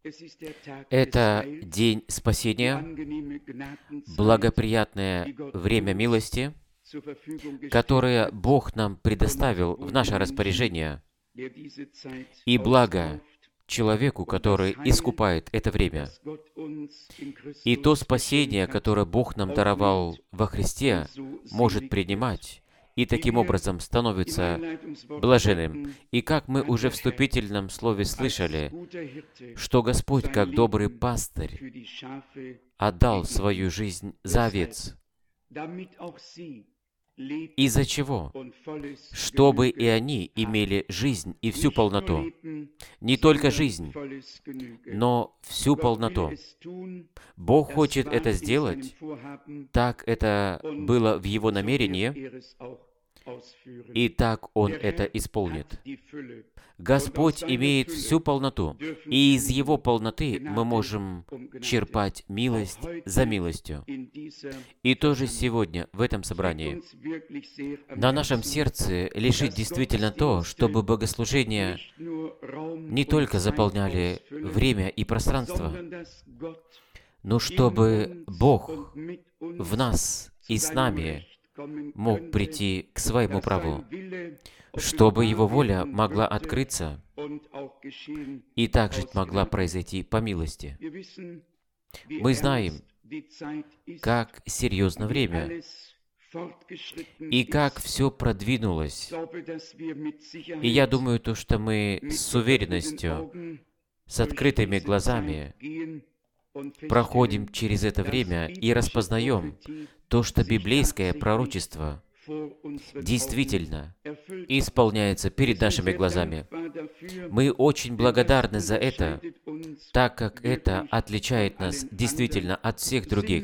Это день спасения, благоприятное время милости, которое Бог нам предоставил в наше распоряжение, и благо человеку, который искупает это время. И то спасение, которое Бог нам даровал во Христе, может принимать и таким образом становится блаженным. И как мы уже в вступительном слове слышали, что Господь, как добрый пастырь, отдал свою жизнь за овец. Из-за чего? Чтобы и они имели жизнь и всю полноту. Не только жизнь, но всю полноту. Бог хочет это сделать, так это было в Его намерении, и так Он это исполнит. Господь имеет всю полноту, и из Его полноты мы можем черпать милость за милостью. И тоже сегодня, в этом собрании, на нашем сердце лежит действительно то, чтобы богослужения не только заполняли время и пространство, но чтобы Бог в нас и с нами мог прийти к своему праву, чтобы Его воля могла открыться и также могла произойти по милости. Мы знаем, как серьезно время, и как все продвинулось. И я думаю, то, что мы с уверенностью, с открытыми глазами проходим через это время и распознаем то, что библейское пророчество действительно исполняется перед нашими глазами. Мы очень благодарны за это, так как это отличает нас действительно от всех других.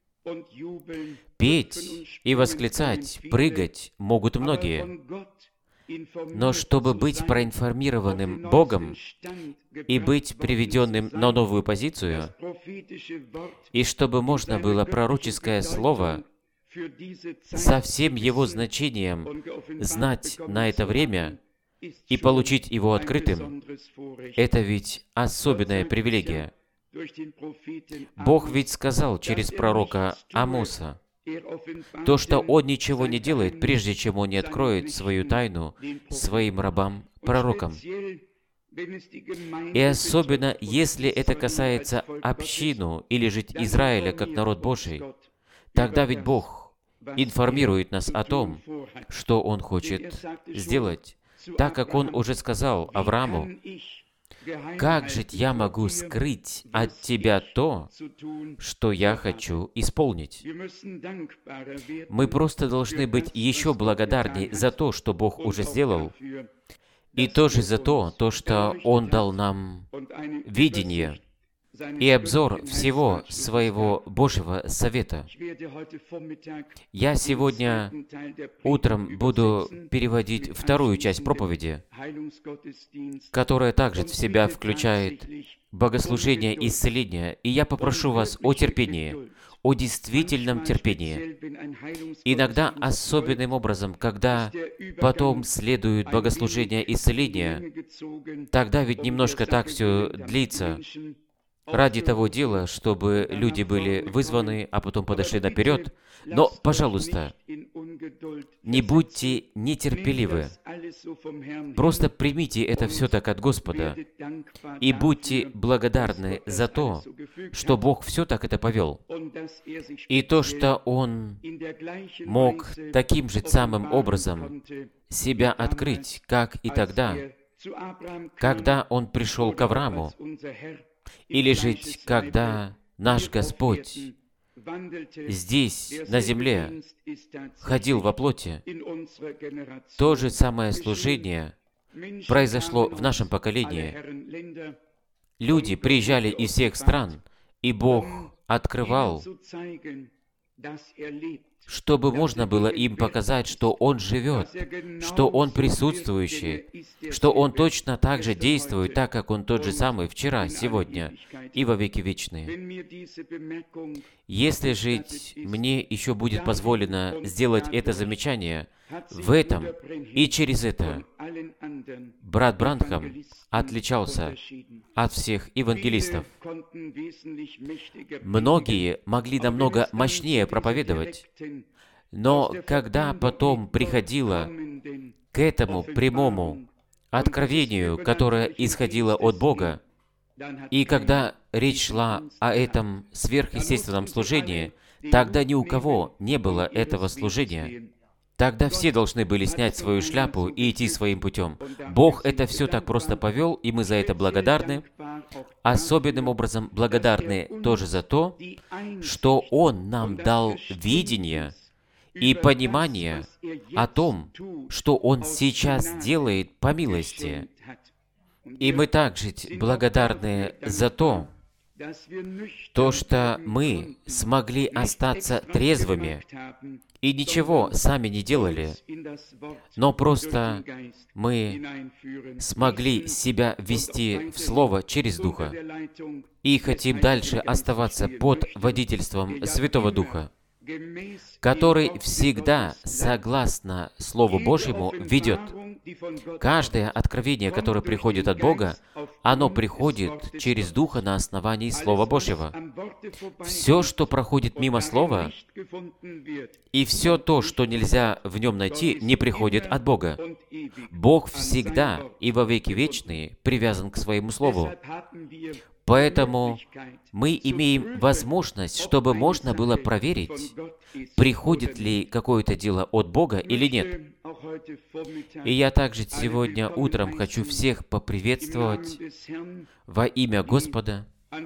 Петь и восклицать, прыгать могут многие, но чтобы быть проинформированным Богом и быть приведенным на новую позицию, и чтобы можно было пророческое слово со всем его значением знать на это время и получить его открытым, это ведь особенная привилегия. Бог ведь сказал через пророка Амоса, то, что Он ничего не делает, прежде чем Он не откроет свою тайну своим рабам-пророкам. И особенно, если это касается общину или же Израиля как народ Божий, тогда ведь Бог информирует нас о том, что Он хочет сделать, так как Он уже сказал Аврааму: «Как же я могу скрыть от тебя то, что я хочу исполнить?» Мы просто должны быть еще благодарней за то, что Бог уже сделал, и тоже за то, что Он дал нам видение и обзор всего своего Божьего совета. Я сегодня утром буду переводить вторую часть проповеди, которая также в себя включает богослужение исцеления, и я попрошу вас о терпении, о действительном терпении. Иногда особенным образом, когда потом следует богослужение исцеления, тогда ведь немножко так все длится, ради того дела, чтобы люди были вызваны, а потом подошли наперед. Но, пожалуйста, не будьте нетерпеливы. Просто примите это все так от Господа и будьте благодарны за то, что Бог все так это повел. И то, что Он мог таким же самым образом себя открыть, как и тогда, когда Он пришел к Аврааму, или же, когда наш Господь здесь, на земле, ходил во плоти, то же самое служение произошло в нашем поколении. Люди приезжали из всех стран, и Бог открывал чтобы можно было им показать, что Он живет, что Он присутствующий, что Он точно так же действует, так как Он тот же самый вчера, сегодня и во веки вечные. Если же мне еще будет позволено сделать это замечание, в этом и через это брат Бранхам отличался от всех евангелистов. Многие могли намного мощнее проповедовать, но когда потом приходило к этому прямому откровению, которое исходило от Бога, и когда речь шла о этом сверхъестественном служении, тогда ни у кого не было этого служения. Тогда все должны были снять свою шляпу и идти своим путем. Бог это все так просто повел, и мы за это благодарны. Особенным образом благодарны тоже за то, что Он нам дал видение и понимание о том, что Он сейчас делает по милости. И мы также благодарны за то, что мы смогли остаться трезвыми и ничего сами не делали, но просто мы смогли себя ввести в Слово через Духа и хотим дальше оставаться под водительством Святого Духа, который всегда, согласно Слову Божьему, ведет. Каждое откровение, которое приходит от Бога, оно приходит через Духа на основании Слова Божьего. Все, что проходит мимо Слова, и все то, что нельзя в нем найти, не приходит от Бога. Бог всегда и во веки вечные привязан к Своему Слову. Поэтому мы имеем возможность, чтобы можно было проверить, приходит ли какое-то дело от Бога или нет. И я также сегодня утром хочу всех поприветствовать во имя Господа,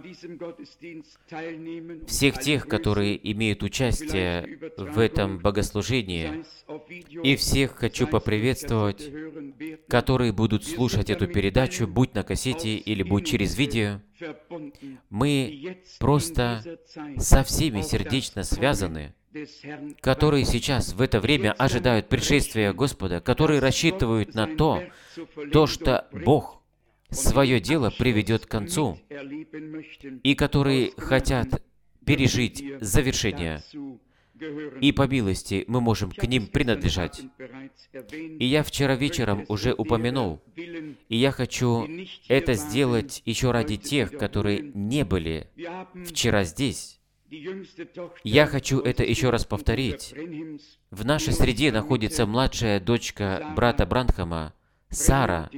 всех тех, которые имеют участие в этом богослужении, и всех хочу поприветствовать, которые будут слушать эту передачу, будь на кассете или будь через видео. Мы просто со всеми сердечно связаны, которые сейчас в это время ожидают пришествия Господа, которые рассчитывают на то, что Бог свое дело приведет к концу, и которые хотят пережить завершение. И по милости мы можем к ним принадлежать. И я вчера вечером уже упомянул, и я хочу это сделать еще ради тех, которые не были вчера здесь. Я хочу это еще раз повторить. В нашей среде находится младшая дочка брата Бранхама, Сара.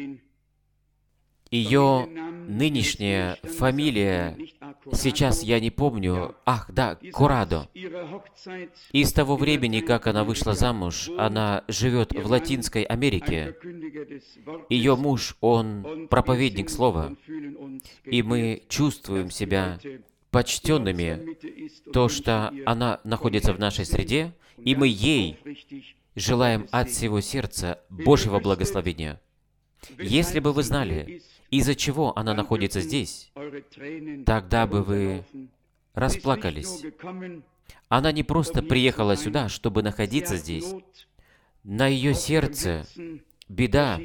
Ее нынешняя фамилия, сейчас я не помню, Корадо. И с того времени, как она вышла замуж, она живет в Латинской Америке. Ее муж, он проповедник Слова. И мы чувствуем себя почтенными, то, что она находится в нашей среде, и мы ей желаем от всего сердца Божьего благословения. Если бы вы знали, из-за чего она находится здесь, тогда бы вы расплакались. Она не просто приехала сюда, чтобы находиться здесь. На ее сердце беда,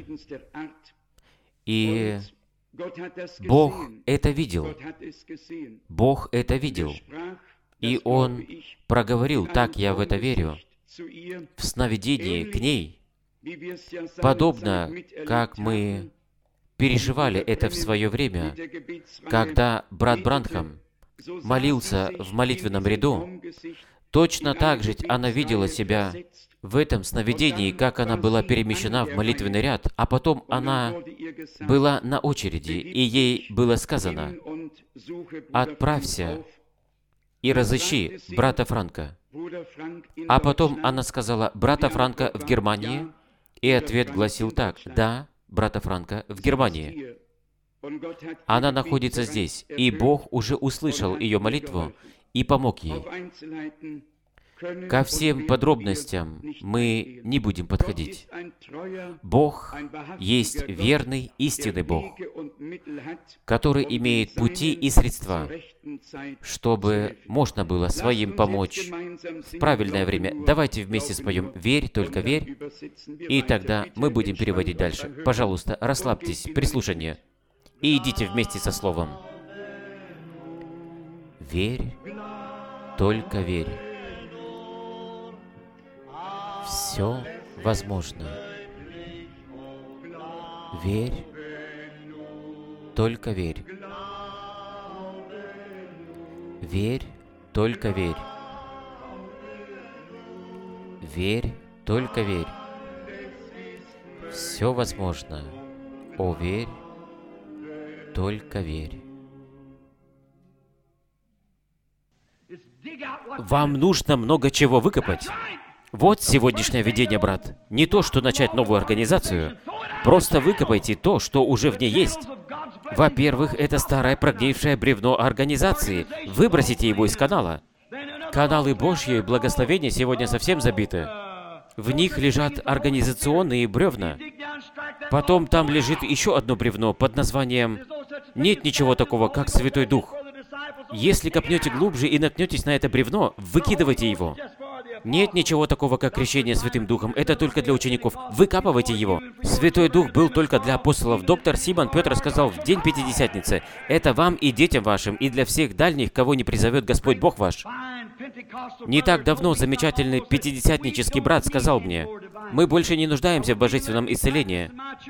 и Бог это видел. Бог это видел. И Он проговорил, так я в это верю, в сновидении к ней, подобно как мы переживали это в свое время, когда брат Бранхам молился в молитвенном ряду. Точно так же она видела себя в этом сновидении, как она была перемещена в молитвенный ряд, а потом она была на очереди, и ей было сказано: «Отправься и разыщи брата Франка». А потом она сказала: «Брата Франка в Германии?» И ответ гласил так: «Да, брата Франка в Германии». Она находится здесь, и Бог уже услышал ее молитву и помог ей. Ко всем подробностям мы не будем подходить. Бог есть верный, истинный Бог, который имеет пути и средства, чтобы можно было своим помочь в правильное время. Давайте вместе споем «Верь, только верь», и тогда мы будем переводить дальше. Пожалуйста, расслабьтесь при слушании и идите вместе со Словом. Верь, только верь. Все возможно. Верь, только верь. Верь, только верь. Верь, только верь. Все возможно. О, верь, только верь. Вам нужно много чего выкопать. Вот сегодняшнее видение, брат. Не то, что начать новую организацию. Просто выкопайте то, что уже в ней есть. Во-первых, это старое прогнившее бревно организации. Выбросите его из канала. Каналы Божьи и благословения сегодня совсем забиты. В них лежат организационные бревна. Потом там лежит еще одно бревно под названием «Нет ничего такого, как Святой Дух». Если копнете глубже и наткнетесь на это бревно, выкидывайте его. Нет ничего такого, как крещение Святым Духом. Это только для учеников. Выкапывайте его. Святой Дух был только для апостолов. Доктор Симон Петр сказал в день Пятидесятницы: «Это вам и детям вашим, и для всех дальних, кого не призовет Господь Бог ваш». Не так давно замечательный пятидесятнический брат сказал мне: «Мы больше не нуждаемся в божественном исцелении».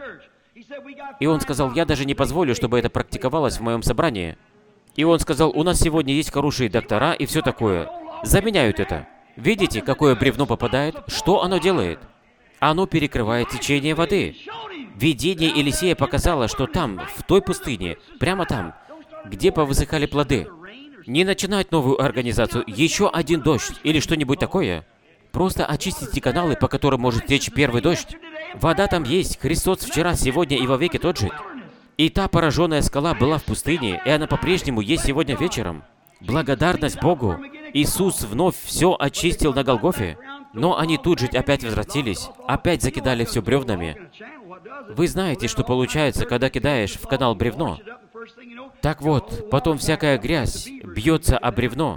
И он сказал: «Я даже не позволю, чтобы это практиковалось в моем собрании». И он сказал: «У нас сегодня есть хорошие доктора и все такое. Заменяют это». Видите, какое бревно попадает? Что оно делает? Оно перекрывает течение воды. Видение Елисея показало, что там, в той пустыне, прямо там, где повысыхали плоды, не начинать новую организацию, еще один дождь или что-нибудь такое. Просто очистите каналы, по которым может течь первый дождь. Вода там есть. Христос вчера, сегодня и вовеки тот же. И та пораженная скала была в пустыне, и она по-прежнему есть сегодня вечером. Благодарность Богу. Иисус вновь все очистил на Голгофе, но они тут же опять возвратились, опять закидали все бревнами. Вы знаете, что получается, когда кидаешь в канал бревно? Так вот, потом всякая грязь бьется о бревно,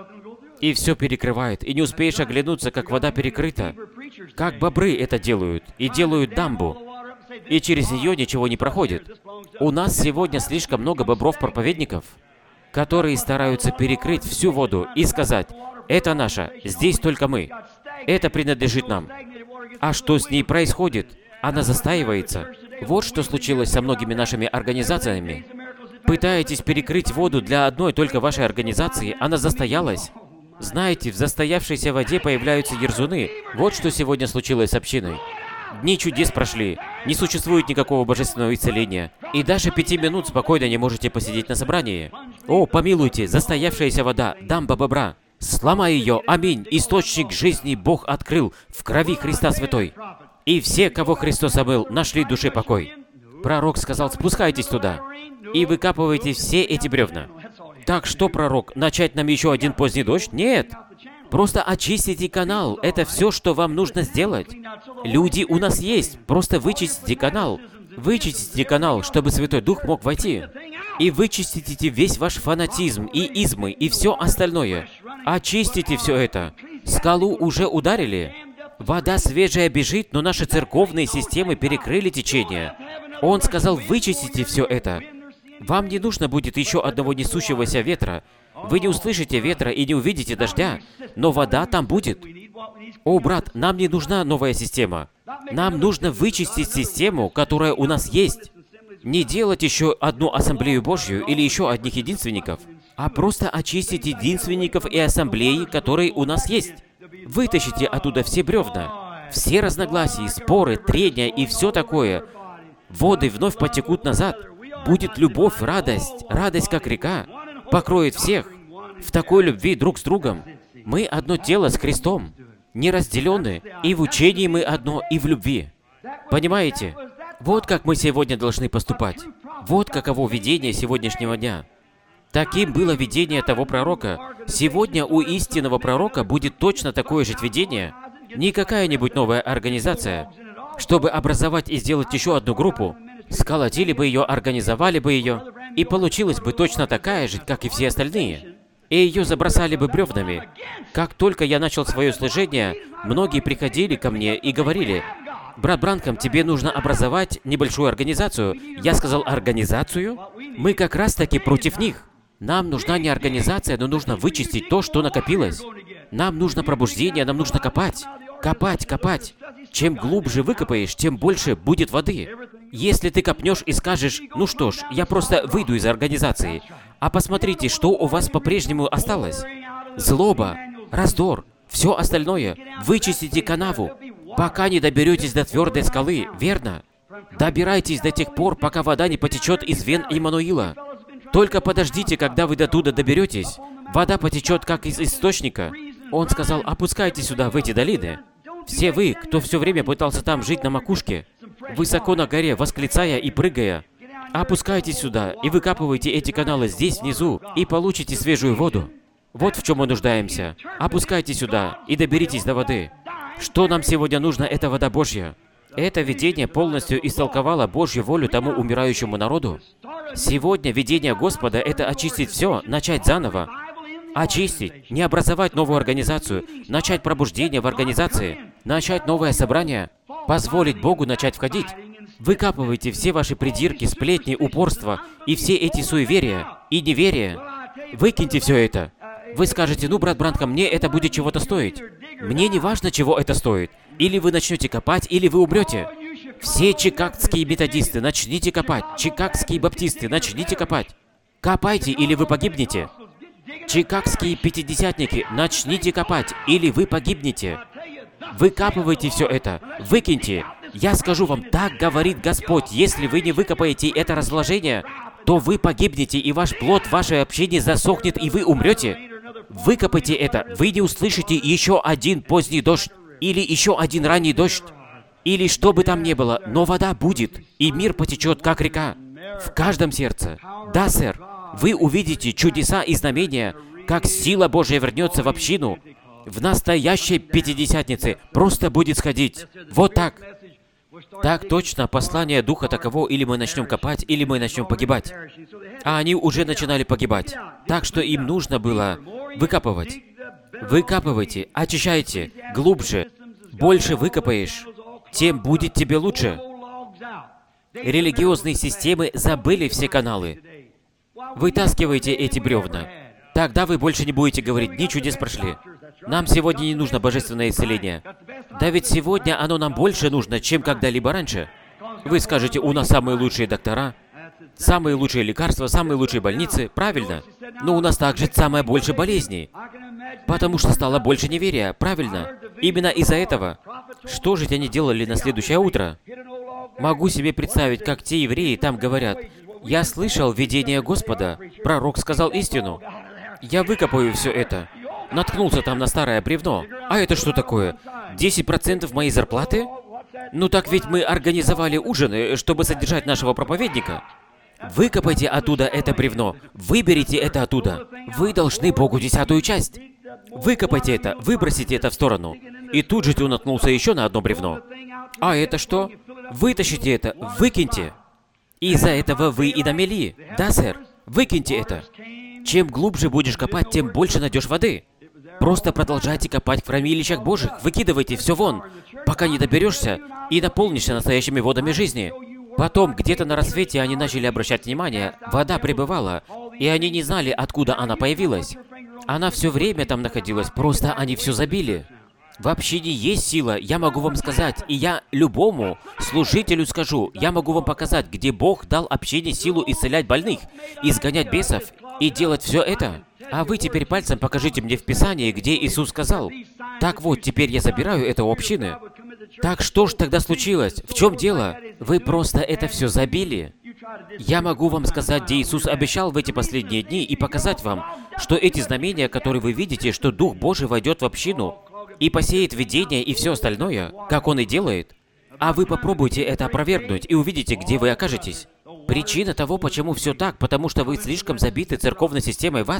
и все перекрывает, и не успеешь оглянуться, как вода перекрыта. Как бобры это делают, и делают дамбу, и через нее ничего не проходит. У нас сегодня слишком много бобров-проповедников, которые стараются перекрыть всю воду и сказать: «Это наше, здесь только мы, это принадлежит нам». А что с ней происходит? Она застаивается. Вот что случилось со многими нашими организациями. Пытаетесь перекрыть воду для одной только вашей организации, она застоялась. Знаете, в застоявшейся воде появляются ерзуны. Вот что сегодня случилось с общиной. Дни чудес прошли, не существует никакого божественного исцеления, и даже 5 минут спокойно не можете посидеть на собрании. О, помилуйте, застоявшаяся вода, дамба бобра. Сломай ее, аминь, источник жизни Бог открыл в крови Христа Святой. И все, кого Христос омыл, нашли душе покой. Пророк сказал: спускайтесь туда и выкапывайте все эти бревна. Так что, пророк, начать нам еще один поздний дождь? Нет. Просто очистите канал. Это все, что вам нужно сделать. Люди у нас есть. Просто вычистите канал. Вычистите канал, чтобы Святой Дух мог войти. И вычистите весь ваш фанатизм, и измы, и все остальное. Очистите все это. Скалу уже ударили. Вода свежая бежит, но наши церковные системы перекрыли течение. Он сказал: вычистите все это. Вам не нужно будет еще одного несущегося ветра. Вы не услышите ветра и не увидите дождя, но вода там будет. О, брат, нам не нужна новая система. Нам нужно вычистить систему, которая у нас есть. Не делать еще одну ассамблею Божью или еще одних единственников, а просто очистить единственников и ассамблеи, которые у нас есть. Вытащите оттуда все бревна, все разногласия, споры, трения и все такое. Воды вновь потекут назад. Будет любовь, радость как река. Покроет всех. В такой любви друг с другом. Мы одно тело с Христом. Не разделены. И в учении мы одно, и в любви. Понимаете? Вот как мы сегодня должны поступать. Вот каково видение сегодняшнего дня. Таким было видение того пророка. Сегодня у истинного пророка будет точно такое же видение, не какая-нибудь новая организация, чтобы образовать и сделать еще одну группу. Сколотили бы ее, организовали бы ее, и получилась бы точно такая же, как и все остальные. И ее забросали бы бревнами. Как только я начал свое служение, многие приходили ко мне и говорили: «Брат Бранхам, тебе нужно образовать небольшую организацию». Я сказал: «Организацию? Мы как раз-таки против них. Нам нужна не организация, но нужно вычистить то, что накопилось. Нам нужно пробуждение, нам нужно копать. Копать, копать. Чем глубже выкопаешь, тем больше будет воды. Если ты копнешь и скажешь: ну что ж, я просто выйду из организации, а посмотрите, что у вас по-прежнему осталось. Злоба, раздор, все остальное. Вычистите канаву, пока не доберетесь до твердой скалы, верно? Добирайтесь до тех пор, пока вода не потечет из вен Иммануила. Только подождите, когда вы до туда доберетесь. Вода потечет, как из источника». Он сказал: «Опускайте сюда, в эти долины. Все вы, кто все время пытался там жить на макушке, высоко на горе, восклицая и прыгая, опускайтесь сюда и выкапывайте эти каналы здесь, внизу, и получите свежую воду. Вот в чем мы нуждаемся. Опускайте сюда и доберитесь до воды. Что нам сегодня нужно, это вода Божья». Это видение полностью истолковало Божью волю тому умирающему народу. Сегодня видение Господа — это очистить все, начать заново. Очистить, не образовать новую организацию, начать пробуждение в организации, начать новое собрание, позволить Богу начать входить. Выкапывайте все ваши придирки, сплетни, упорства и все эти суеверия и неверия. Выкиньте все это. Вы скажете: «Ну, брат Бранхам, мне это будет чего-то стоить». Мне не важно, чего это стоит. Или вы начнете копать, или вы умрете. Все чикагские методисты, начните копать. Чикагские баптисты, начните копать. Копайте, или вы погибнете. Чикагские пятидесятники, начните копать, или вы погибнете. Выкапывайте все это, выкиньте. Я скажу вам: так говорит Господь: если вы не выкопаете это разложение, то вы погибнете, и ваш плод, ваше общение засохнет, и вы умрете. Выкопайте это, вы не услышите еще один поздний дождь, или еще один ранний дождь, или что бы там ни было, но вода будет, и мир потечет, как река, в каждом сердце. Да, сэр, вы увидите чудеса и знамения, как сила Божья вернется в общину, в настоящей Пятидесятнице, просто будет сходить. Вот так. Так точно, послание Духа таково: или мы начнем копать, или мы начнем погибать. А они уже начинали погибать. Так что им нужно было выкапывать. Выкапывайте, очищайте, глубже. Больше выкопаешь, тем будет тебе лучше. Религиозные системы забыли все каналы. Вытаскивайте эти бревна. Тогда вы больше не будете говорить: «Дни чудес прошли». Нам сегодня не нужно божественное исцеление. Да ведь сегодня оно нам больше нужно, чем когда-либо раньше. Вы скажете: «У нас самые лучшие доктора, самые лучшие лекарства, самые лучшие больницы». Правильно. Но у нас также самое больше болезней. Потому что стало больше неверия. Правильно. Именно из-за этого. Что же они делали на следующее утро? Могу себе представить, как те евреи там говорят: «Я слышал видение Господа. Пророк сказал истину. Я выкопаю все это». Наткнулся там на старое бревно. А это что такое? 10% моей зарплаты? Ну так ведь мы организовали ужины, чтобы содержать нашего проповедника. Выкопайте оттуда это бревно. Выберите это оттуда. Вы должны Богу 10-ю часть. Выкопайте это, выбросите это в сторону. И тут же ты наткнулся еще на одно бревно. А это что? Вытащите это, выкиньте. Из-за этого вы и намели. Да, сэр? Выкиньте это. Чем глубже будешь копать, тем больше найдешь воды. Просто продолжайте копать в хранилищах Божьих, выкидывайте все вон, пока не доберешься и наполнишься настоящими водами жизни. Потом, где-то на рассвете, они начали обращать внимание, вода прибывала, и они не знали, откуда она появилась. Она все время там находилась, просто они все забили. В общине есть сила, я могу вам сказать, и я любому служителю скажу, я могу вам показать, где Бог дал общине силу исцелять больных, изгонять бесов и делать все это. А вы теперь пальцем покажите мне в Писании, где Иисус сказал: «Так вот, теперь я забираю это у общины». Так что ж тогда случилось? В чем дело? Вы просто это все забили. Я могу вам сказать, где Иисус обещал в эти последние дни, и показать вам, что эти знамения, которые вы видите, что Дух Божий войдет в общину и посеет видение и все остальное, как Он и делает. А вы попробуйте это опровергнуть и увидите, где вы окажетесь. Причина того, почему все так, потому что вы слишком забиты церковной системой вас.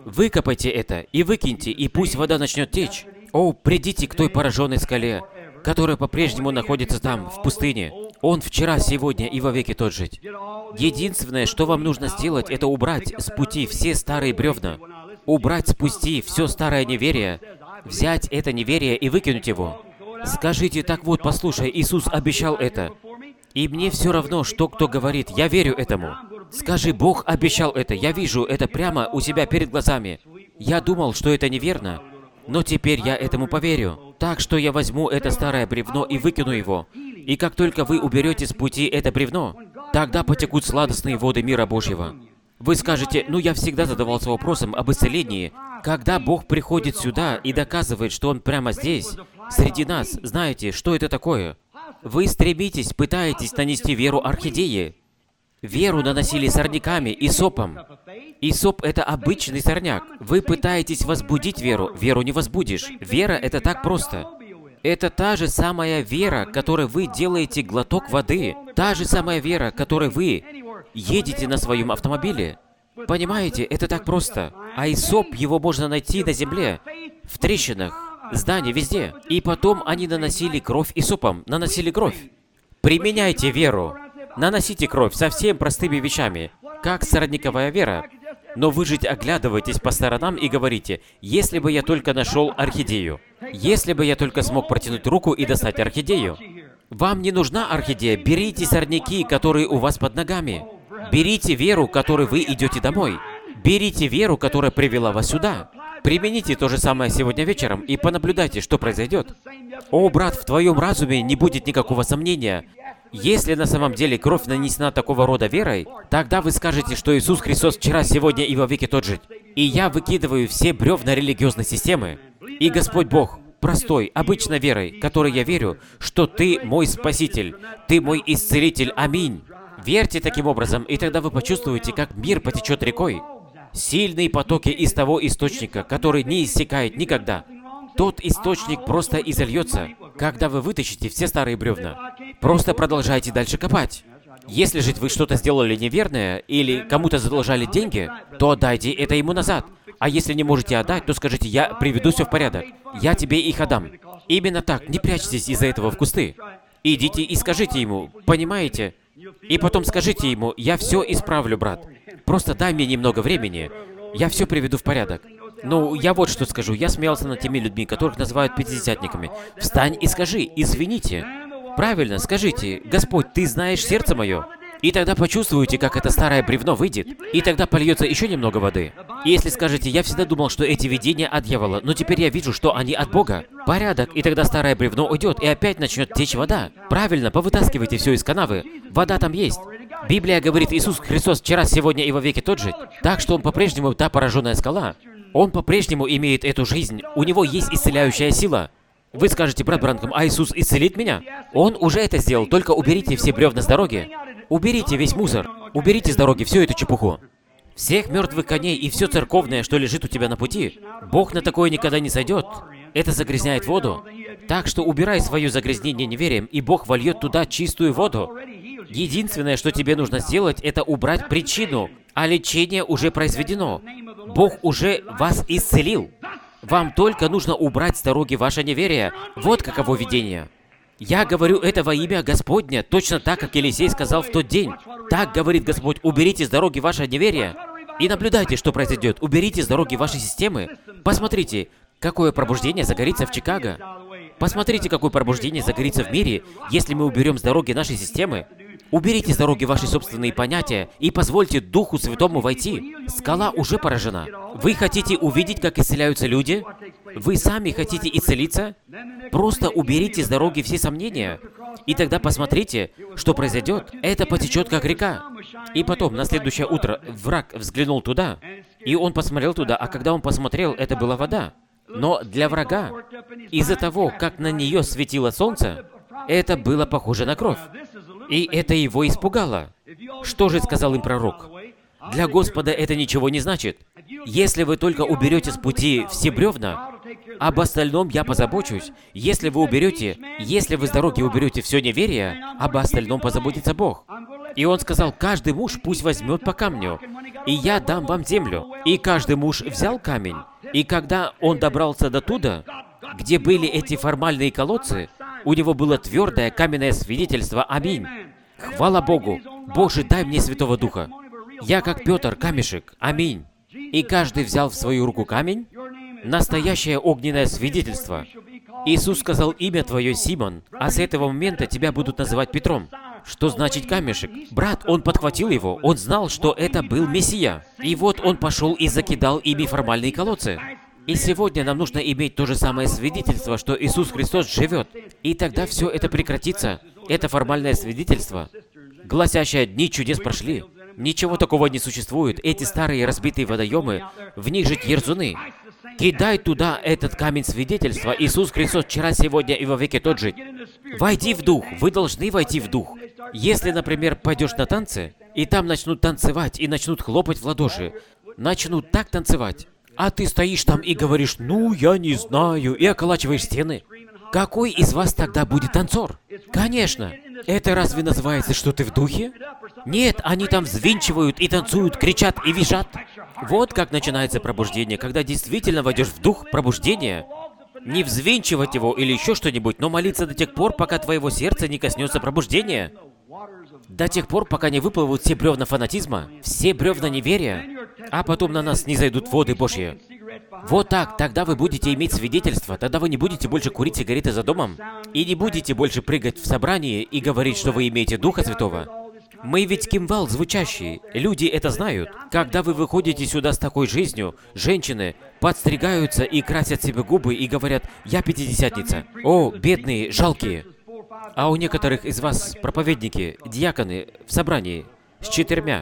Выкопайте это и выкиньте, и пусть вода начнет течь. О, придите к той пораженной скале, которая по-прежнему находится там, в пустыне. Он вчера, сегодня и вовеки тот же. Единственное, что вам нужно сделать, это убрать с пути все старые бревна. Убрать с пути все старое неверие, взять это неверие и выкинуть его. Скажите: так вот, послушай, Иисус обещал это. И мне все равно, что кто говорит, я верю этому. Скажи: Бог обещал это, я вижу это прямо у себя перед глазами. Я думал, что это неверно, но теперь я этому поверю. Так что я возьму это старое бревно и выкину его. И как только вы уберете с пути это бревно, тогда потекут сладостные воды мира Божьего. Вы скажете: ну я всегда задавался вопросом об исцелении. Когда Бог приходит сюда и доказывает, что Он прямо здесь, среди нас, знаете, что это такое? Вы стремитесь, пытаетесь нанести веру орхидеи. Веру наносили сорняками и сопом. Исоп — это обычный сорняк. Вы пытаетесь возбудить веру. Веру не возбудишь. Вера — это так просто. Это та же самая вера, которой вы делаете глоток воды. Та же самая вера, которой вы едете на своем автомобиле. Понимаете, это так просто. А исоп, его можно найти на земле, в трещинах, здании, везде. И потом они наносили кровь исопом. Наносили кровь. Применяйте веру. Наносите кровь совсем простыми вещами, как сорняковая вера. Но вы же оглядываетесь по сторонам и говорите: если бы я только нашел орхидею, если бы я только смог протянуть руку и достать орхидею. Вам не нужна орхидея, берите сорняки, которые у вас под ногами. Берите веру, которой вы идете домой. Берите веру, которая привела вас сюда. Примените то же самое сегодня вечером и понаблюдайте, что произойдет. О, брат, в твоем разуме не будет никакого сомнения. Если на самом деле кровь нанесена такого рода верой, тогда вы скажете, что Иисус Христос вчера, сегодня и вовеки тот же. И я выкидываю все бревна религиозной системы. И Господь Бог, простой, обычной верой, которой я верю, что Ты мой Спаситель, Ты мой Исцелитель. Аминь. Верьте таким образом, и тогда вы почувствуете, как мир потечет рекой. Сильные потоки из того источника, который не иссякает никогда. Тот источник просто изольется, когда вы вытащите все старые бревна. Просто продолжайте дальше копать. Если же вы что-то сделали неверное, или кому-то задолжали деньги, то отдайте это ему назад. А если не можете отдать, то скажите: я приведу все в порядок. Я тебе их отдам. Именно так, не прячьтесь из-за этого в кусты. Идите и скажите ему, понимаете? И потом скажите ему: я все исправлю, брат. Просто дай мне немного времени. Я все приведу в порядок. Ну, я вот что скажу. Я смеялся над теми людьми, которых называют пятидесятниками. Встань и скажи: извините. Правильно, скажите: Господь, Ты знаешь сердце мое. И тогда почувствуете, как это старое бревно выйдет. И тогда польется еще немного воды. И если скажете: я всегда думал, что эти видения от дьявола, но теперь я вижу, что они от Бога. Порядок. И тогда старое бревно уйдет, и опять начнет течь вода. Правильно, повытаскивайте все из канавы. Вода там есть. Библия говорит: Иисус Христос вчера, сегодня и вовеки тот же. Так что Он по-прежнему та пораженная скала. Он по-прежнему имеет эту жизнь. У Него есть исцеляющая сила. Вы скажете: брат Бранхам, а Иисус исцелит меня? Он уже это сделал, только уберите все бревна с дороги. Уберите весь мусор. Уберите с дороги всю эту чепуху. Всех мертвых коней и все церковное, что лежит у тебя на пути. Бог на такое никогда не сойдет. Это загрязняет воду. Так что убирай свое загрязнение неверием, и Бог вольет туда чистую воду. Единственное, что тебе нужно сделать, это убрать причину, а лечение уже произведено. Бог уже вас исцелил. Вам только нужно убрать с дороги ваше неверие. Вот каково видение. Я говорю это во имя Господня, точно так, как Елисей сказал в тот день. Так говорит Господь: уберите с дороги ваше неверие. И наблюдайте, что произойдет. Уберите с дороги ваши системы. Посмотрите, какое пробуждение загорится в Чикаго. Посмотрите, какое пробуждение загорится в мире, если мы уберем с дороги наши системы. Уберите с дороги ваши собственные понятия и позвольте Духу Святому войти. Скала уже поражена. Вы хотите увидеть, как исцеляются люди? Вы сами хотите исцелиться? Просто уберите с дороги все сомнения. И тогда посмотрите, что произойдет. Это потечет, как река. И потом, на следующее утро, враг взглянул туда, и он посмотрел туда, а когда он посмотрел, это была вода. Но для врага, из-за того, как на нее светило солнце, это было похоже на кровь. И это его испугало. Что же сказал им пророк? Для Господа это ничего не значит. Если вы только уберете с пути все бревна, об остальном я позабочусь. Если вы с дороги уберете все неверие, об остальном позаботится Бог. И он сказал, каждый муж пусть возьмет по камню, и я дам вам землю. И каждый муж взял камень, и когда он добрался до туда, где были эти формальные колодцы, у него было твердое каменное свидетельство «Аминь». Хвала Богу! Боже, дай мне Святого Духа! Я, как Петр, камешек. Аминь. И каждый взял в свою руку камень, настоящее огненное свидетельство. Иисус сказал, имя твое Симон, а с этого момента тебя будут называть Петром. Что значит камешек? Брат, он подхватил его, он знал, что это был Мессия. И вот он пошел и закидал ими формальные колодцы. И сегодня нам нужно иметь то же самое свидетельство, что Иисус Христос живет. И тогда все это прекратится. Это формальное свидетельство, гласящее, дни чудес прошли. Ничего такого не существует. Эти старые разбитые водоемы, в них жить ерзуны. Кидай туда этот камень свидетельства. Иисус Христос вчера, сегодня и во веки тот же. Войди в дух. Вы должны войти в дух. Если, например, пойдешь на танцы, и там начнут танцевать, и начнут хлопать в ладоши, начнут так танцевать, а ты стоишь там и говоришь, ну, я не знаю, и околачиваешь стены. Какой из вас тогда будет танцор? Конечно. Это разве называется, что ты в духе? Нет, они там взвинчивают и танцуют, кричат и визжат. Вот как начинается пробуждение, когда действительно войдешь в дух пробуждения. Не взвинчивать его или еще что-нибудь, но молиться до тех пор, пока твоего сердца не коснется пробуждения. До тех пор, пока не выплывут все бревна фанатизма, все бревна неверия, а потом на нас не зайдут воды Божьи. Вот так, тогда вы будете иметь свидетельство, тогда вы не будете больше курить сигареты за домом, и не будете больше прыгать в собрании и говорить, что вы имеете Духа Святого. Мы ведь кимвал звучащие, люди это знают. Когда вы выходите сюда с такой жизнью, женщины подстригаются и красят себе губы и говорят, я пятидесятница. О, бедные, жалкие. А у некоторых из вас проповедники, диаконы в собрании с 4,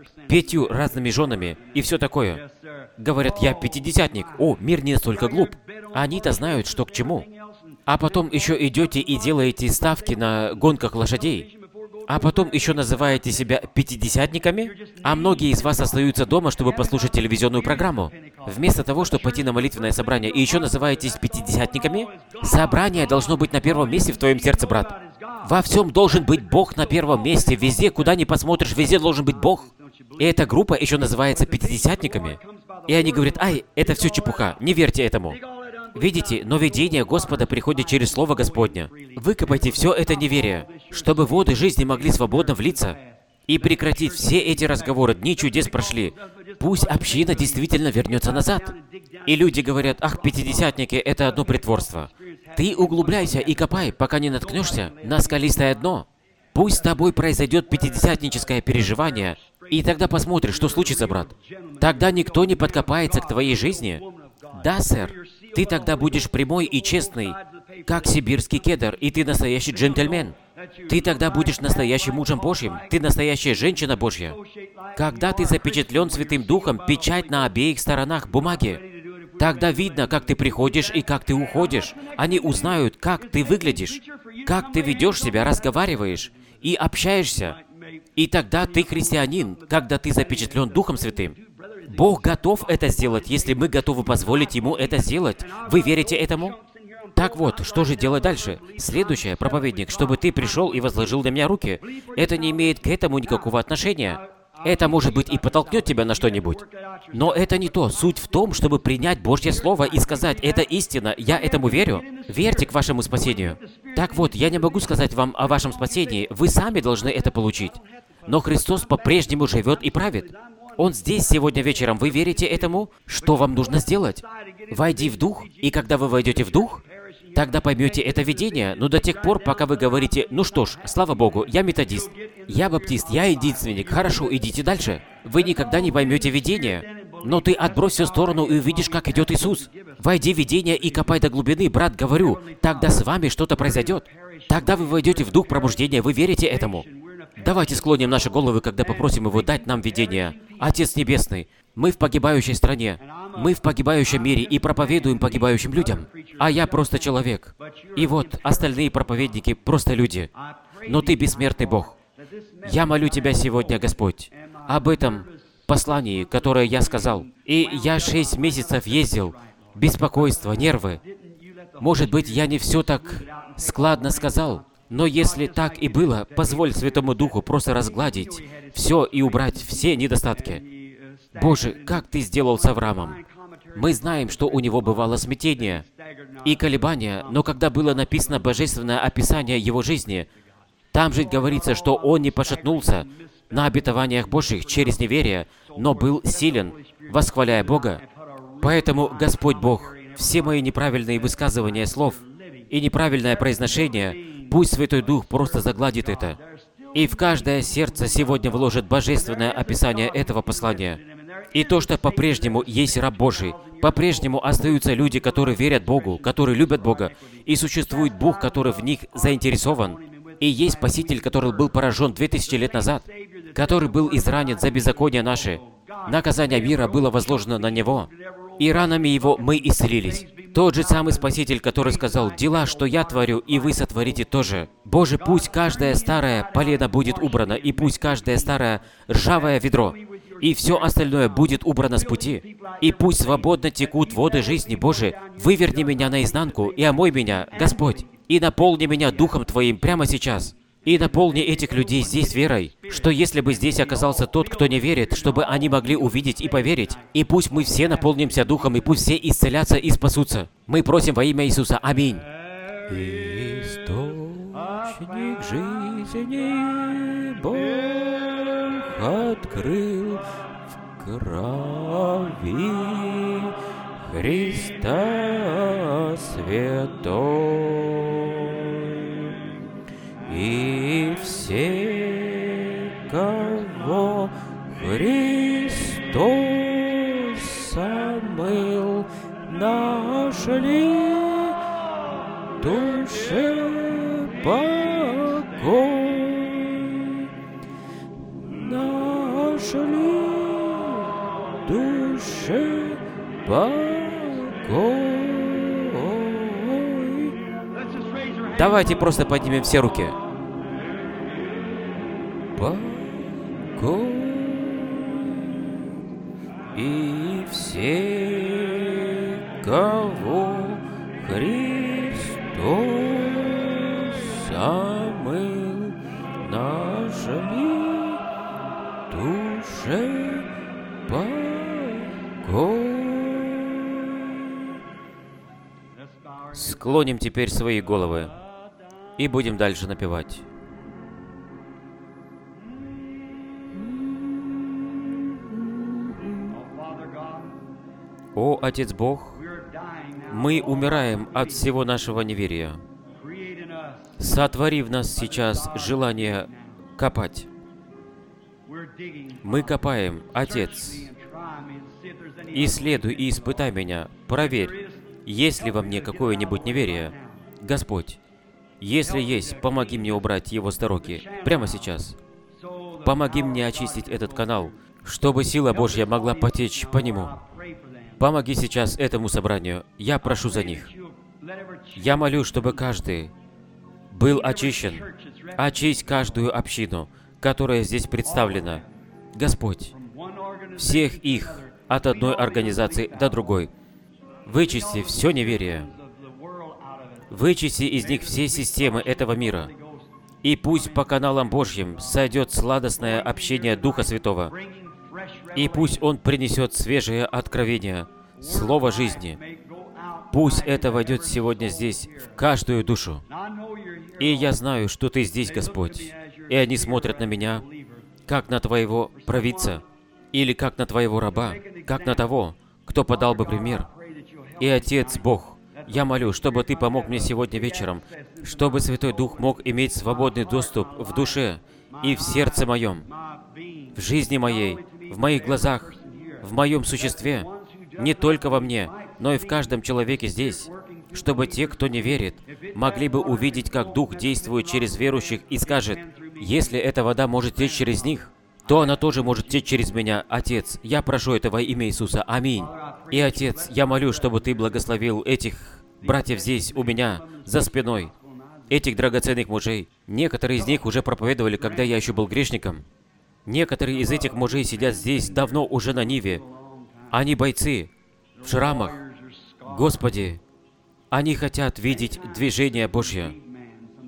5 разными женами и все такое. Говорят, я пятидесятник. О, мир не настолько глуп. Они-то знают, что к чему. А потом еще идете и делаете ставки на гонках лошадей. А потом еще называете себя пятидесятниками, а многие из вас остаются дома, чтобы послушать телевизионную программу. Вместо того, чтобы пойти на молитвенное собрание, и еще называетесь пятидесятниками? Собрание должно быть на первом месте в твоем сердце, брат. Во всем должен быть Бог на первом месте. Везде, куда ни посмотришь, везде должен быть Бог. И эта группа еще называется пятидесятниками. И они говорят, ай, это все чепуха, не верьте этому. Видите, но видение Господа приходит через Слово Господня. Выкопайте все это неверие, чтобы воды жизни могли свободно влиться и прекратить все эти разговоры. Дни чудес прошли. Пусть община действительно вернется назад. И люди говорят, ах, пятидесятники, это одно притворство. Ты углубляйся и копай, пока не наткнешься на скалистое дно. Пусть с тобой произойдет пятидесятническое переживание, и тогда посмотришь, что случится, брат. Тогда никто не подкопается к твоей жизни. Да, сэр. Ты тогда будешь прямой и честный, как сибирский кедр, и ты настоящий джентльмен. Ты тогда будешь настоящим мужем Божьим, ты настоящая женщина Божья. Когда ты запечатлен Святым Духом, печать на обеих сторонах бумаги. Тогда видно, как ты приходишь и как ты уходишь. Они узнают, как ты выглядишь, как ты ведешь себя, разговариваешь и общаешься. И тогда ты христианин, когда ты запечатлен Духом Святым. Бог готов это сделать, если мы готовы позволить Ему это сделать. Вы верите этому? Так вот, что же делать дальше? Следующее, проповедник, чтобы ты пришел и возложил на меня руки. Это не имеет к этому никакого отношения. Это, может быть, и подтолкнет тебя на что-нибудь. Но это не то. Суть в том, чтобы принять Божье Слово и сказать, это истина, я этому верю. Верьте к вашему спасению. Так вот, я не могу сказать вам о вашем спасении. Вы сами должны это получить. Но Христос по-прежнему живет и правит. Он здесь сегодня вечером. Вы верите этому? Что вам нужно сделать? Войди в дух, и когда вы войдете в дух, тогда поймете это видение. Но до тех пор, пока вы говорите, ну что ж, слава Богу, я методист, я баптист, я единственник, хорошо, идите дальше. Вы никогда не поймете видение. Но ты отбрось все в сторону и увидишь, как идет Иисус. Войди в видение и копай до глубины, брат, говорю, тогда с вами что-то произойдет. Тогда вы войдете в дух пробуждения, вы верите этому? Давайте склоним наши головы, когда попросим Его дать нам видение. Отец Небесный, мы в погибающей стране, мы в погибающем мире и проповедуем погибающим людям. А я просто человек. И вот остальные проповедники просто люди. Но Ты бессмертный Бог. Я молю Тебя сегодня, Господь, об этом послании, которое я сказал. И я 6 месяцев ездил, беспокойство, нервы. Может быть, я не все так складно сказал. Но если так и было, позволь Святому Духу просто разгладить все и убрать все недостатки. Боже, как Ты сделал с Авраамом? Мы знаем, что у него бывало смятение и колебания, но когда было написано божественное описание его жизни, там же говорится, что он не пошатнулся на обетованиях Божьих через неверие, но был силен, восхваляя Бога. Поэтому, Господь Бог, все мои неправильные высказывания слов и неправильное произношение, пусть Святой Дух просто загладит это. И в каждое сердце сегодня вложит божественное описание этого послания. И то, что по-прежнему есть раб Божий, по-прежнему остаются люди, которые верят Богу, которые любят Бога, и существует Бог, который в них заинтересован. И есть Спаситель, который был поражен 2000 лет назад, который был изранен за беззаконие наши. Наказание мира было возложено на Него, и ранами Его мы исцелились. Тот же самый Спаситель, который сказал: «Дела, что я творю, и вы сотворите тоже». Боже, пусть каждое старое полено будет убрано, и пусть каждое старое ржавое ведро, и все остальное будет убрано с пути. И пусть свободно текут воды жизни, Боже, выверни меня наизнанку и омой меня, Господь, и наполни меня Духом Твоим прямо сейчас. И наполни этих людей здесь верой, что если бы здесь оказался тот, кто не верит, чтобы они могли увидеть и поверить, и пусть мы все наполнимся Духом, и пусть все исцелятся и спасутся. Мы просим во имя Иисуса. Аминь. Источник жизни Бог открыл в крови Христа святой. И все, кого Христос омыл, нашли душе покой, нашли душе покой. Давайте просто поднимем все руки. Покой. И все, кого Христос омыл, нашли душе покой. Склоним теперь свои головы и будем дальше напевать. О, Отец Бог, мы умираем от всего нашего неверия. Сотвори в нас сейчас желание копать. Мы копаем, Отец. Исследуй и испытай меня, проверь, есть ли во мне какое-нибудь неверие. Господь, если есть, помоги мне убрать его с дороги прямо сейчас. Помоги мне очистить этот канал, чтобы сила Божья могла потечь по нему. Помоги сейчас этому собранию. Я прошу за них. Я молю, чтобы каждый был очищен. Очисть каждую общину, которая здесь представлена. Господь, всех их от одной организации до другой. Вычисти все неверие. Вычисти из них все системы этого мира. И пусть по каналам Божьим сойдет сладостное общение Духа Святого. И пусть Он принесет свежее откровение, Слово жизни. Пусть это войдет сегодня здесь, в каждую душу. И я знаю, что Ты здесь, Господь. И они смотрят на меня, как на Твоего провидца, или как на Твоего раба, как на того, кто подал бы пример. И, Отец Бог, я молю, чтобы Ты помог мне сегодня вечером, чтобы Святой Дух мог иметь свободный доступ в душе и в сердце моем, в жизни моей, в моих глазах, в моем существе, не только во мне, но и в каждом человеке здесь, чтобы те, кто не верит, могли бы увидеть, как Дух действует через верующих и скажет: «Если эта вода может течь через них, то она тоже может течь через меня. Отец, я прошу это во имя Иисуса. Аминь». И, Отец, я молю, чтобы Ты благословил этих братьев здесь, у меня, за спиной, этих драгоценных мужей. Некоторые из них уже проповедовали, когда я еще был грешником. Некоторые из этих мужей сидят здесь давно уже на ниве. Они бойцы, в шрамах. Господи, они хотят видеть движение Божье.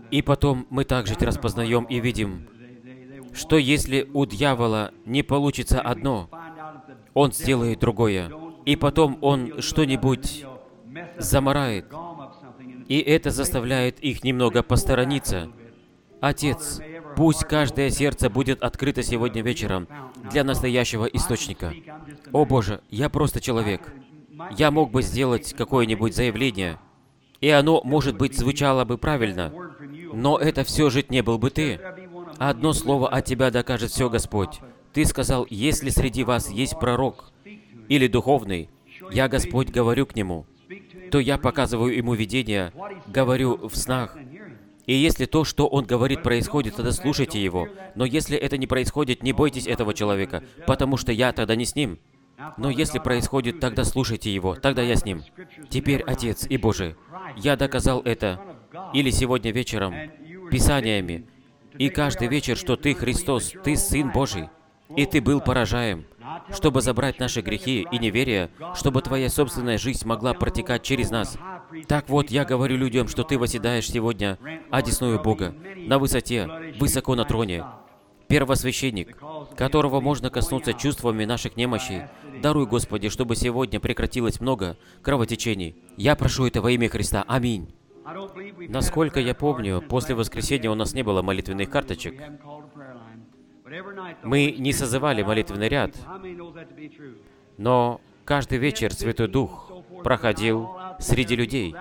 И потом мы также распознаем и видим, что если у дьявола не получится одно, он сделает другое. И потом он что-нибудь замарает. И это заставляет их немного посторониться. Отец, пусть каждое сердце будет открыто сегодня вечером для настоящего источника. О Боже, я просто человек. Я мог бы сделать какое-нибудь заявление, и оно, может быть, звучало бы правильно, но это все же не был бы ты. Одно слово от Тебя докажет все, Господь. Ты сказал, если среди вас есть пророк или духовный, я, Господь, говорю к нему, то я показываю ему видение, говорю в снах. И если то, что он говорит, происходит, тогда слушайте его. Но если это не происходит, не бойтесь этого человека, потому что я тогда не с ним. Но если происходит, тогда слушайте его, тогда я с ним. Теперь, Отец и Боже, я доказал это, или сегодня вечером, Писаниями, и каждый вечер, что Ты, Христос, Ты Сын Божий, и Ты был поражаем, чтобы забрать наши грехи и неверие, чтобы Твоя собственная жизнь могла протекать через нас. Так вот, я говорю людям, что Ты восседаешь сегодня, одесную Бога, на высоте, высоко на троне, первосвященник, которого можно коснуться чувствами наших немощей. Даруй, Господи, чтобы сегодня прекратилось много кровотечений. Я прошу это во имя Христа. Аминь. Насколько я помню, после воскресения у нас не было молитвенных карточек. Мы не созывали молитвенный ряд, но каждый вечер Святой Дух проходил среди людей.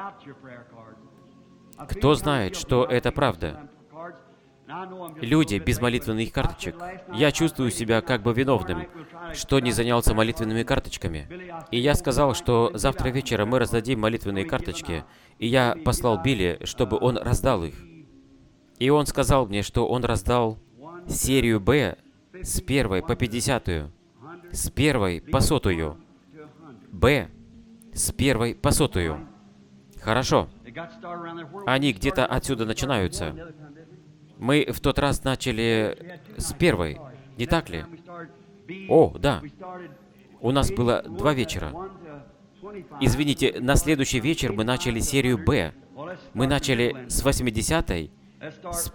Кто знает, что это правда? Люди без молитвенных карточек. Я чувствую себя как бы виновным, что не занялся молитвенными карточками. И я сказал, что завтра вечером мы раздадим молитвенные карточки, и я послал Билли, чтобы он раздал их. И он сказал мне, что он раздал серию «Б» с 1 по 50, с 1 по 100, «Б» с 1 по 100. Хорошо. Они где-то отсюда начинаются. Мы в тот раз начали с 1, не так ли? О, да. У нас было 2 вечера. Извините, на следующий вечер мы начали серию «Б». Мы начали с 80-й, с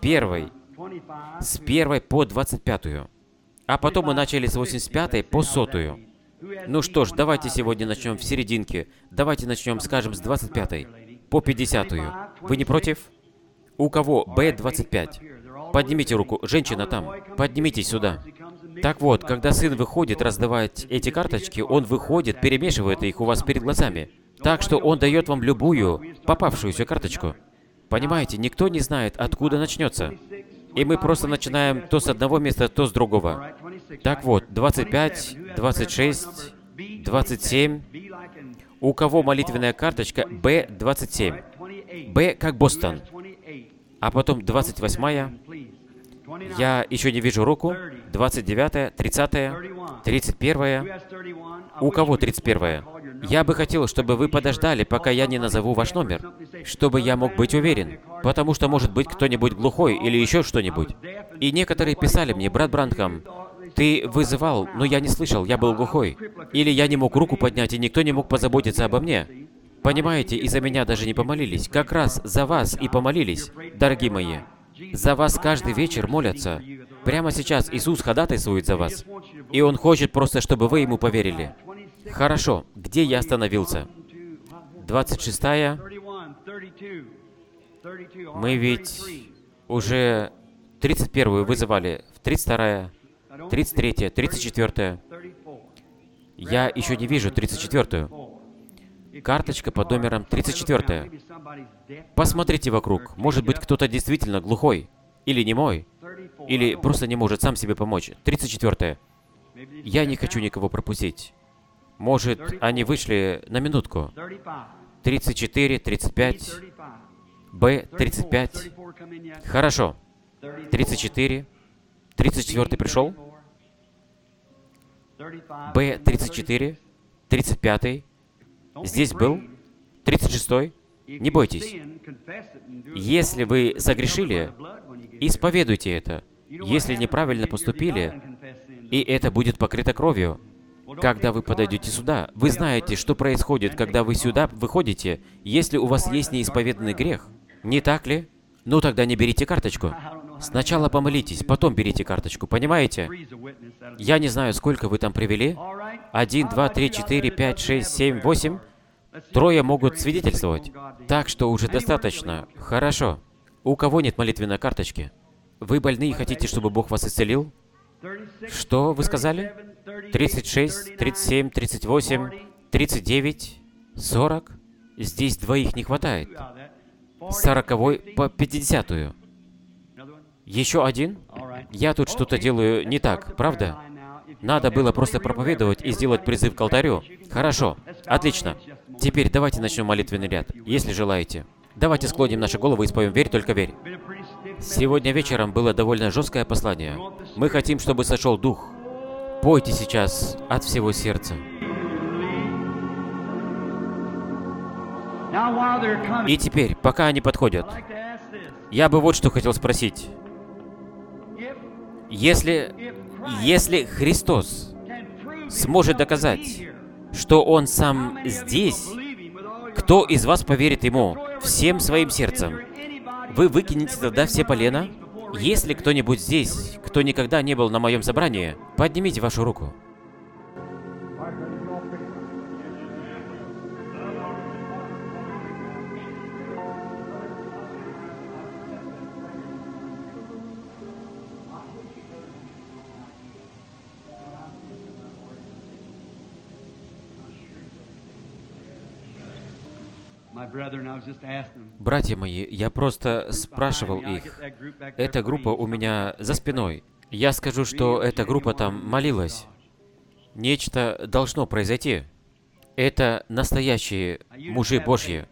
1 по 25. А потом мы начали с 85 по 100. Ну что ж, давайте сегодня начнем в серединке. Давайте начнем, скажем, с 25 по 50. Вы не против? У кого Б-25? Поднимите руку. Женщина там. Поднимитесь сюда. Так вот, когда сын выходит раздавать эти карточки, он выходит, перемешивает их у вас перед глазами. Так что он дает вам любую попавшуюся карточку. Понимаете, никто не знает, откуда начнется. И мы просто начинаем то с одного места, то с другого. Так вот, 25, 26, 27. У кого молитвенная карточка Б-27? Б как Бостон. А потом 28-я. Я еще не вижу руку. 29-я, 30-я, 31-я. У кого 31-я? Я бы хотел, чтобы вы подождали, пока я не назову ваш номер, чтобы я мог быть уверен, потому что может быть кто-нибудь глухой или еще что-нибудь. И некоторые писали мне: брат Бранхам, ты вызывал, но я не слышал, я был глухой. Или я не мог руку поднять, и никто не мог позаботиться обо мне. Понимаете, и за меня даже не помолились. Как раз за вас и помолились, дорогие мои. За вас каждый вечер молятся. Прямо сейчас Иисус ходатайствует за вас. И Он хочет просто, чтобы вы Ему поверили. Хорошо, где я остановился? 26-я. Мы ведь уже 31-ю вызывали, 32-я, 33-я, 34-я. Я еще не вижу 34-ю. Карточка под номером 34. Посмотрите вокруг. Может быть, кто-то действительно глухой, или немой, или просто не может сам себе помочь. 34. Я не хочу никого пропустить. Может, они вышли на минутку. 34, 35, Б, 35. Хорошо. 34. 34 пришел. Б, 34. 35. Здесь был 36-й. Не бойтесь. Если вы согрешили, исповедуйте это. Если неправильно поступили, и это будет покрыто кровью, когда вы подойдете сюда, вы знаете, что происходит, когда вы сюда выходите, если у вас есть неисповеданный грех. Не так ли? Ну тогда не берите карточку. Сначала помолитесь, потом берите карточку, понимаете? Я не знаю, сколько вы там привели. 1, 2, 3, 4, 5, 6, 7, 8. Трое могут свидетельствовать. Так что уже достаточно. Хорошо. У кого нет молитвенной карточки? Вы больны и хотите, чтобы Бог вас исцелил? Что вы сказали? 36, 37, 38, 39, 40? Здесь двоих не хватает. 40-й по 50-ю. Еще один? Я тут что-то делаю не так, правда? Надо было просто проповедовать и сделать призыв к алтарю. Хорошо. Отлично. Теперь давайте начнем молитвенный ряд, если желаете. Давайте склоним наши головы и споем «Верь, только верь». Сегодня вечером было довольно жесткое послание. Мы хотим, чтобы сошел Дух. Пойте сейчас от всего сердца. И теперь, пока они подходят, я бы вот что хотел спросить. Если Христос сможет доказать, что Он сам здесь, кто из вас поверит Ему всем своим сердцем? Вы выкинете тогда все полена? Если кто-нибудь здесь, кто никогда не был на моем собрании, поднимите вашу руку. Братья мои, я просто спрашивал их. Эта группа у меня за спиной. Я скажу, что эта группа там молилась. Нечто должно произойти. Это настоящие мужи Божьи.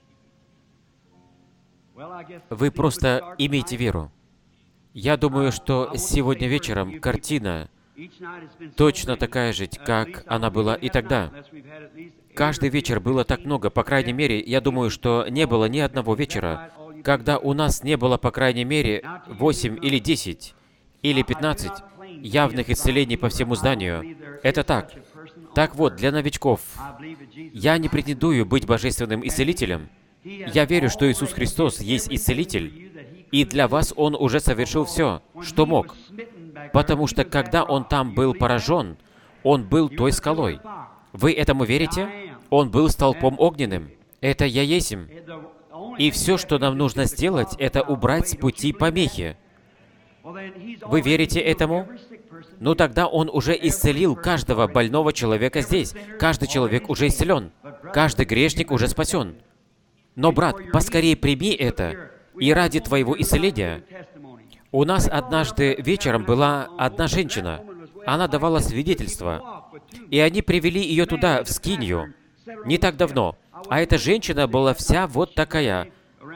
Вы просто имейте веру. Я думаю, что сегодня вечером картина точно такая же, как она была и тогда. Каждый вечер было так много, по крайней мере, я думаю, что не было ни одного вечера, когда у нас не было, по крайней мере, 8 или 10 или 15 явных исцелений по всему зданию. Это так. Так вот, для новичков, я не претендую быть божественным исцелителем. Я верю, что Иисус Христос есть исцелитель, и для вас Он уже совершил все, что мог. Потому что, когда Он там был поражен, Он был той скалой. Вы этому верите? Он был столпом огненным. Это Я есмь. И все, что нам нужно сделать, это убрать с пути помехи. Вы верите этому? Ну тогда Он уже исцелил каждого больного человека здесь. Каждый человек уже исцелен. Каждый грешник уже спасен. Но, брат, поскорее прими это. И ради твоего исцеления. У нас однажды вечером была одна женщина. Она давала свидетельство. И они привели ее туда, в скинию, не так давно. А эта женщина была вся вот такая.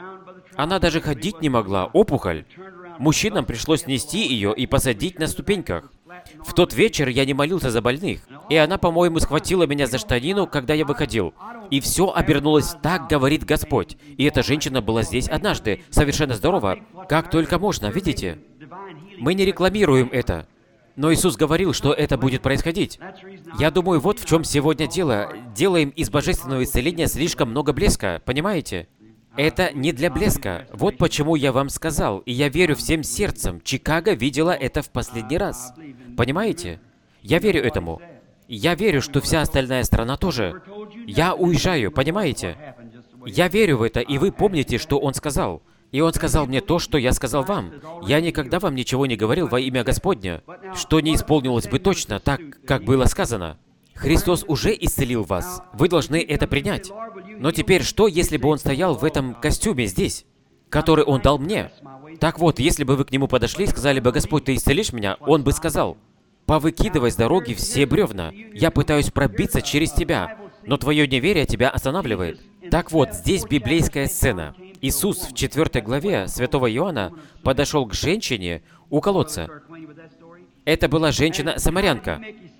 Она даже ходить не могла, опухоль. Мужчинам пришлось нести ее и посадить на ступеньках. В тот вечер я не молился за больных, и она, по-моему, схватила меня за штанину, когда я выходил. И все обернулось так, говорит Господь. И эта женщина была здесь однажды, совершенно здорова, как только можно, видите? Мы не рекламируем это. Но Иисус говорил, что это будет происходить. Я думаю, вот в чем сегодня дело. Делаем из божественного исцеления слишком много блеска, понимаете? Это не для блеска. Вот почему я вам сказал, и я верю всем сердцем. Чикаго видела это в последний раз. Понимаете? Я верю этому. Я верю, что вся остальная страна тоже. Я уезжаю, понимаете? Я верю в это, и вы помните, что Он сказал. И Он сказал мне то, что я сказал вам. Я никогда вам ничего не говорил во имя Господня, что не исполнилось бы точно так, как было сказано. Христос уже исцелил вас. Вы должны это принять. Но теперь что, если бы Он стоял в этом костюме здесь, который Он дал мне? Так вот, если бы вы к Нему подошли и сказали бы: «Господь, Ты исцелишь меня», Он бы сказал: «Повыкидывай с дороги все бревна. Я пытаюсь пробиться через тебя, но твое неверие тебя останавливает». Так вот, здесь библейская сцена. Иисус в 4 главе Святого Иоанна подошел к женщине у колодца. Это была женщина-самарянка.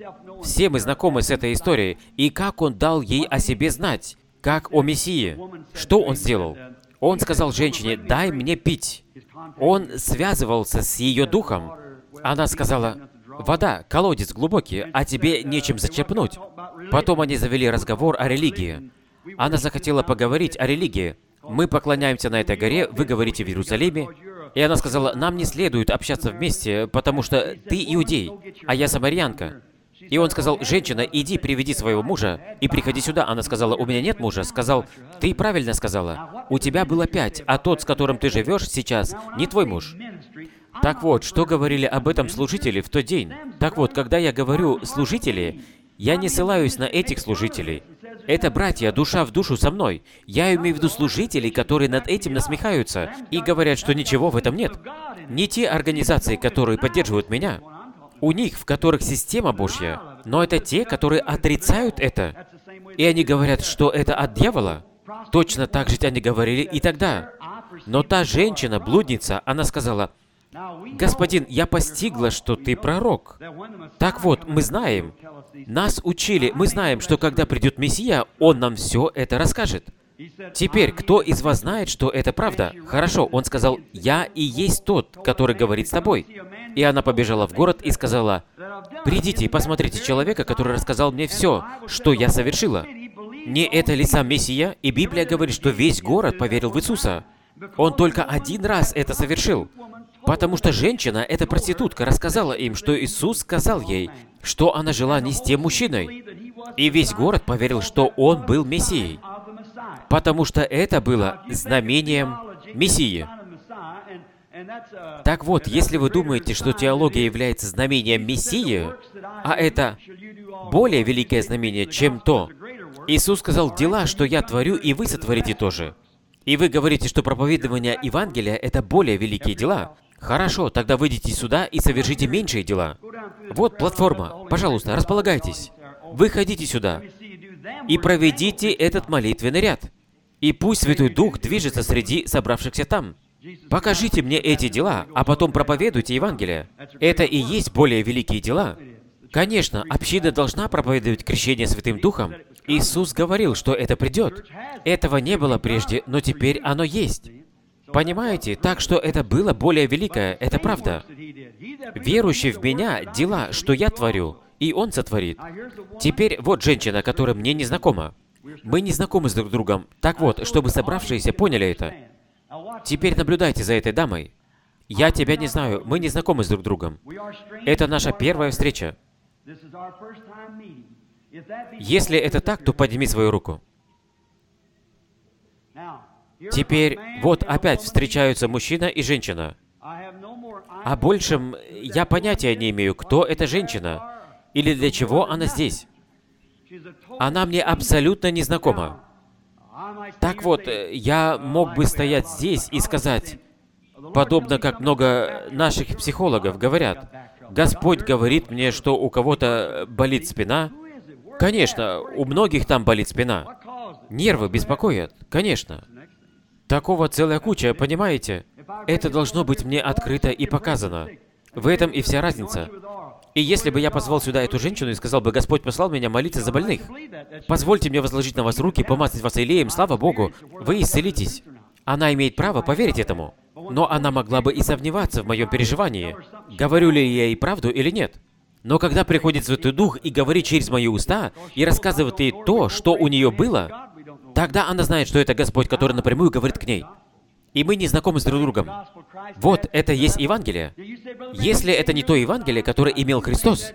Все мы знакомы с этой историей. И как Он дал ей о себе знать, как о Мессии. Что Он сделал? Он сказал женщине: «Дай мне пить». Он связывался с ее духом. Она сказала: «Вода, колодец глубокий, а тебе нечем зачерпнуть». Потом они завели разговор о религии. Она захотела поговорить о религии. мы поклоняемся на этой горе, вы говорите в Иерусалиме. И она сказала, нам не следует общаться вместе, потому что ты иудей, а я самарянка. И он сказал, женщина, иди, приведи своего мужа и приходи сюда. Она сказала, у меня нет мужа. Сказал, ты правильно сказала, у тебя было 5, а тот, с которым ты живешь сейчас, не твой муж. Так вот, что говорили об этом служители в тот день? Так вот, когда я говорю «служители», я не ссылаюсь на этих служителей. Это братья, душа в душу со мной. Я имею в виду служителей, которые над этим насмехаются и говорят, что ничего в этом нет. Не те организации, которые поддерживают меня. У них, в которых система Божья, но это те, которые отрицают это. И они говорят, что это от дьявола. Точно так же они говорили и тогда. Но та женщина, блудница, она сказала, «Господин, я постигла, что ты пророк». Так вот, мы знаем, нас учили, мы знаем, что когда придет Мессия, Он нам все это расскажет. Теперь, кто из вас знает, что это правда? Хорошо, он сказал, «Я и есть тот, который говорит с тобой». И она побежала в город и сказала, «Придите и посмотрите человека, который рассказал мне все, что я совершила». Не это ли сам Мессия? И Библия говорит, что весь город поверил в Иисуса. Он только один раз это совершил. Потому что женщина, эта проститутка, рассказала им, что Иисус сказал ей, что она жила не с тем мужчиной. И весь город поверил, что он был Мессией. Потому что это было знамением Мессии. Так вот, если вы думаете, что теология является знамением Мессии, а это более великое знамение, чем то, Иисус сказал, «Дела, что я творю, и вы сотворите тоже». И вы говорите, что проповедование Евангелия — это более великие дела. Хорошо, тогда выйдите сюда и совершите меньшие дела. Вот платформа. Пожалуйста, располагайтесь. Выходите сюда и проведите этот молитвенный ряд. И пусть Святой Дух движется среди собравшихся там. Покажите мне эти дела, а потом проповедуйте Евангелие. Это и есть более великие дела. Конечно, община должна проповедовать крещение Святым Духом. Иисус говорил, что это придет. Этого не было прежде, но теперь оно есть. Понимаете? Так что это было более великое, это правда. Верующий в Меня, дела, что я творю, и Он сотворит. Теперь вот женщина, которая мне не знакома. Мы не знакомы с друг другом. Так вот, чтобы собравшиеся поняли это. Теперь наблюдайте за этой дамой. Я тебя не знаю, мы не знакомы с друг другом. Это наша первая встреча. Если это так, то подними свою руку. Теперь, вот опять встречаются мужчина и женщина. О большем я понятия не имею, кто эта женщина, или для чего она здесь. Она мне абсолютно не знакома. Так вот, я мог бы стоять здесь и сказать, подобно как много наших психологов говорят, «Господь говорит мне, что у кого-то болит спина». Конечно, у многих там болит спина. Нервы беспокоят, конечно. Такого целая куча, понимаете? Это должно быть мне открыто и показано. В этом и вся разница. И если бы я позвал сюда эту женщину и сказал бы, «Господь послал меня молиться за больных, позвольте мне возложить на вас руки, помазать вас елеем, слава Богу, вы исцелитесь». Она имеет право поверить этому. Но она могла бы и сомневаться в моем переживании, говорю ли я ей правду или нет. Но когда приходит Святой Дух и говорит через мои уста, и рассказывает ей то, что у нее было, тогда она знает, что это Господь, который напрямую говорит к ней. И мы не знакомы с друг другом. Вот, это есть Евангелие. Если это не то Евангелие, которое имел Христос,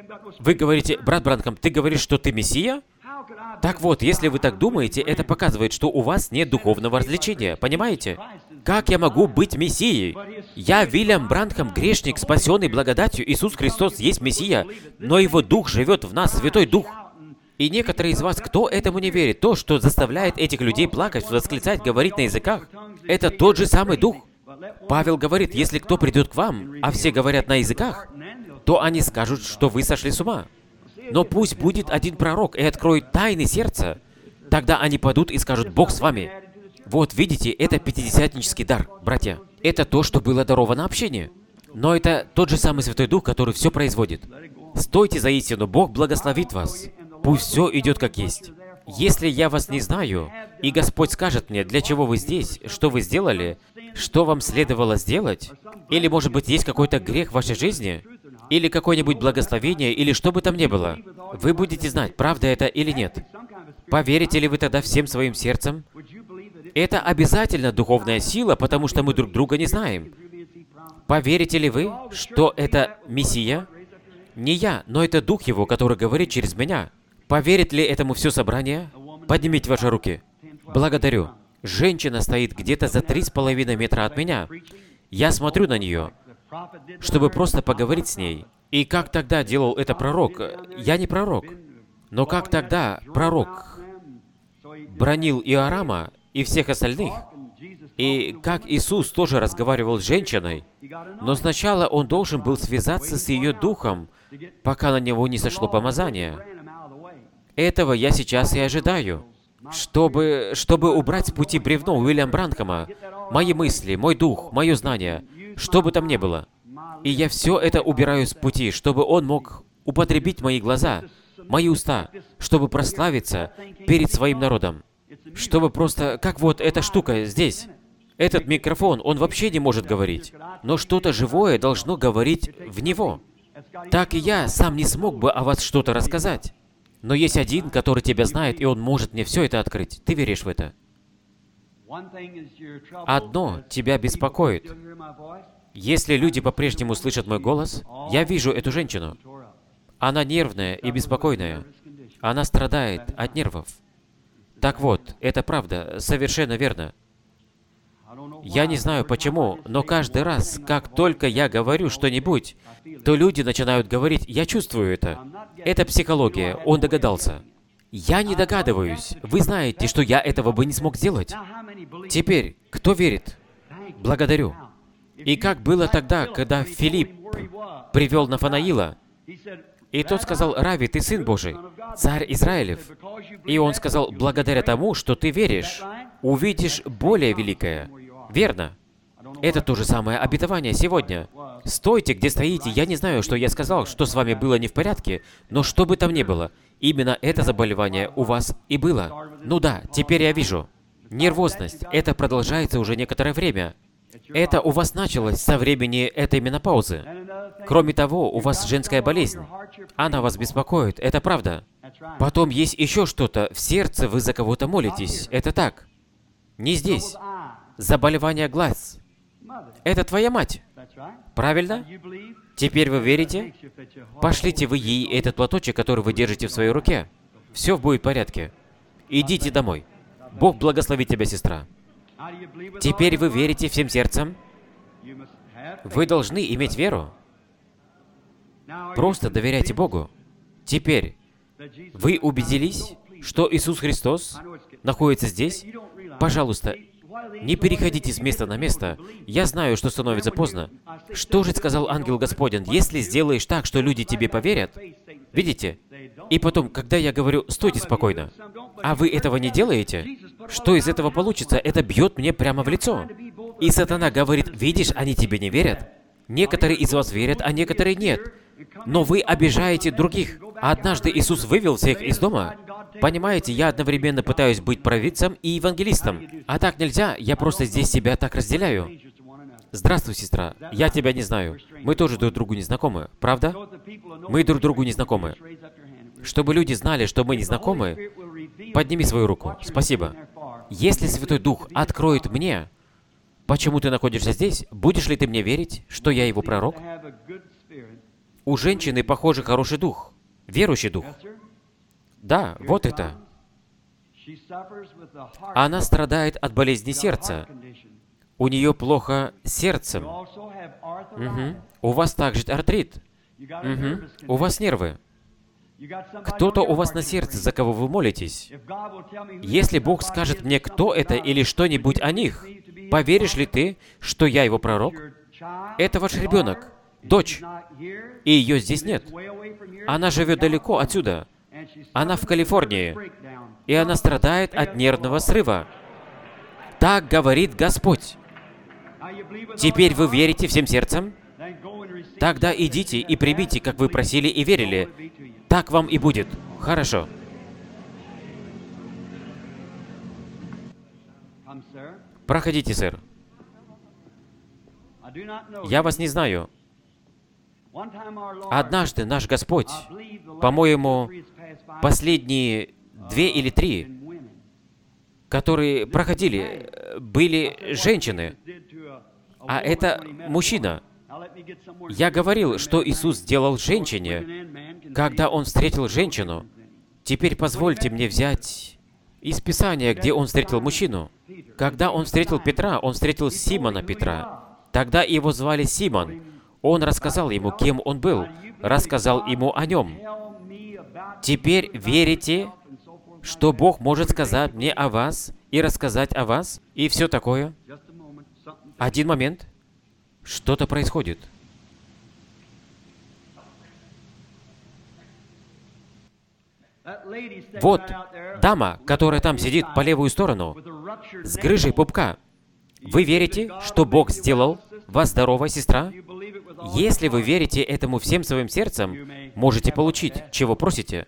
вы говорите, брат Бранхам, ты говоришь, что ты Мессия? Так вот, если вы так думаете, это показывает, что у вас нет духовного развлечения, понимаете? Как я могу быть Мессией? Я Вильям Бранхам, грешник, спасенный благодатью. Иисус Христос есть Мессия, но Его Дух живет в нас, Святой Дух. И некоторые из вас, кто этому не верит, то, что заставляет этих людей плакать, восклицать, говорить на языках, это тот же самый Дух. Павел говорит, если кто придет к вам, а все говорят на языках, то они скажут, что вы сошли с ума. Но пусть будет один пророк и откроет тайны сердца. Тогда они падут и скажут, Бог с вами. Вот, видите, это пятидесятнический дар, братья. Это то, что было даровано общению. Но это тот же самый Святой Дух, который все производит. Стойте за истину, Бог благословит вас. Пусть все идет как есть. Если я вас не знаю, и Господь скажет мне, для чего вы здесь, что вы сделали, что вам следовало сделать, или, может быть, есть какой-то грех в вашей жизни, или какое-нибудь благословение, или что бы там ни было, вы будете знать, правда это или нет. Поверите ли вы тогда всем своим сердцем, Это обязательно духовная сила, потому что мы друг друга не знаем. Поверите ли вы, что это Мессия? Не я, но это Дух Его, который говорит через меня. Поверит ли этому все собрание? Поднимите ваши руки. Благодарю. Женщина стоит где-то за 3,5 метра от меня. Я смотрю на нее, чтобы просто поговорить с ней. И как тогда делал это пророк? Я не пророк. Но как тогда пророк бранил Иорама и всех остальных? И как Иисус тоже разговаривал с женщиной, но сначала Он должен был связаться с ее духом, пока на него не сошло помазание. Этого я сейчас и ожидаю. Чтобы убрать с пути бревно Уильяма Бранхама, мои мысли, мой дух, мое знание, что бы там ни было. И я все это убираю с пути, чтобы он мог употребить мои глаза, мои уста, чтобы прославиться перед своим народом. Чтобы просто, как вот эта штука здесь. Этот микрофон, он вообще не может говорить. Но что-то живое должно говорить в него. Так и я сам не смог бы о вас что-то рассказать. Но есть один, который тебя знает, и он может мне все это открыть. Ты веришь в это? Одно тебя беспокоит. Если люди по-прежнему слышат мой голос, я вижу эту женщину. Она нервная и беспокойная. Она страдает от нервов. Так вот, это правда, совершенно верно. Я не знаю почему, но каждый раз, как только я говорю что-нибудь, то люди начинают говорить: «Я чувствую это». Это психология, он догадался. Я не догадываюсь. Вы знаете, что я этого бы не смог сделать. Теперь, кто верит? Благодарю. И как было тогда, когда Филипп привел Нафанаила, и тот сказал: «Рави, ты Сын Божий, Царь Израилев». И он сказал: «Благодаря тому, что ты веришь, увидишь более великое». Верно. Это то же самое обетование сегодня. Стойте, где стоите. Я не знаю, что я сказал, что с вами было не в порядке, но что бы там ни было, именно это заболевание у вас и было. Ну да, теперь я вижу. Нервозность. Это продолжается уже некоторое время. Это у вас началось со времени этой менопаузы. Кроме того, у вас женская болезнь. Она вас беспокоит, это правда. Потом есть еще что-то. В сердце вы за кого-то молитесь. Это так. Не здесь. Заболевание глаз. Это твоя мать. Правильно? Теперь вы верите? Пошлите вы ей этот платочек, который вы держите в своей руке. Все будет в порядке. Идите домой. Бог благословит тебя, сестра. Теперь вы верите всем сердцем? Вы должны иметь веру. Просто доверяйте Богу. Теперь, вы убедились, что Иисус Христос находится здесь? Пожалуйста, не переходите с места на место. Я знаю, что становится поздно. Что же сказал ангел Господень? Если сделаешь так, что люди тебе поверят, видите? И потом, когда я говорю: «Стойте спокойно», а вы этого не делаете, что из этого получится? Это бьет мне прямо в лицо. И сатана говорит: «Видишь, они тебе не верят. Некоторые из вас верят, а некоторые нет. Но вы обижаете других». А однажды Иисус вывел всех из дома. Понимаете, я одновременно пытаюсь быть провидцем и евангелистом. А так нельзя, я просто здесь себя так разделяю. Здравствуй, сестра. Я тебя не знаю. Мы тоже друг другу не знакомы, правда? Мы друг другу не знакомы. Чтобы люди знали, что мы не знакомы, подними свою руку. Спасибо. Если Святой Дух откроет мне, почему ты находишься здесь, будешь ли ты мне верить, что я его пророк? У женщины, похоже, хороший дух. Верующий дух. Да, вот это. Она страдает от болезни сердца. У нее плохо с сердцем. Угу. У вас также артрит. Угу. У вас нервы. Кто-то у вас на сердце, за кого вы молитесь. Если Бог скажет мне, кто это или что-нибудь о них, поверишь ли ты, что я его пророк? Это ваш ребенок, дочь, и ее здесь нет. Она живет далеко отсюда. Она в Калифорнии, и она страдает от нервного срыва. Так говорит Господь. Теперь вы верите всем сердцем? Тогда идите и примите, как вы просили и верили. Так вам и будет. Хорошо. Проходите, сэр. Я вас не знаю. Однажды наш Господь, по-моему, последние 2 или 3, которые проходили, были женщины, а это мужчина. Я говорил, что Иисус сделал женщине, когда Он встретил женщину. Теперь позвольте мне взять из Писания, где Он встретил мужчину. Когда Он встретил Петра, Он встретил Симона Петра. Тогда его звали Симон. Он рассказал ему, кем он был, рассказал ему о нем. Теперь верите, что Бог может сказать мне о вас и рассказать о вас, и все такое? Один момент. Что-то происходит. Вот дама, которая там сидит по левую сторону, с грыжей пупка. Вы верите, что Бог сделал вас здоровой, сестра? Если вы верите этому всем своим сердцем, можете получить, чего просите.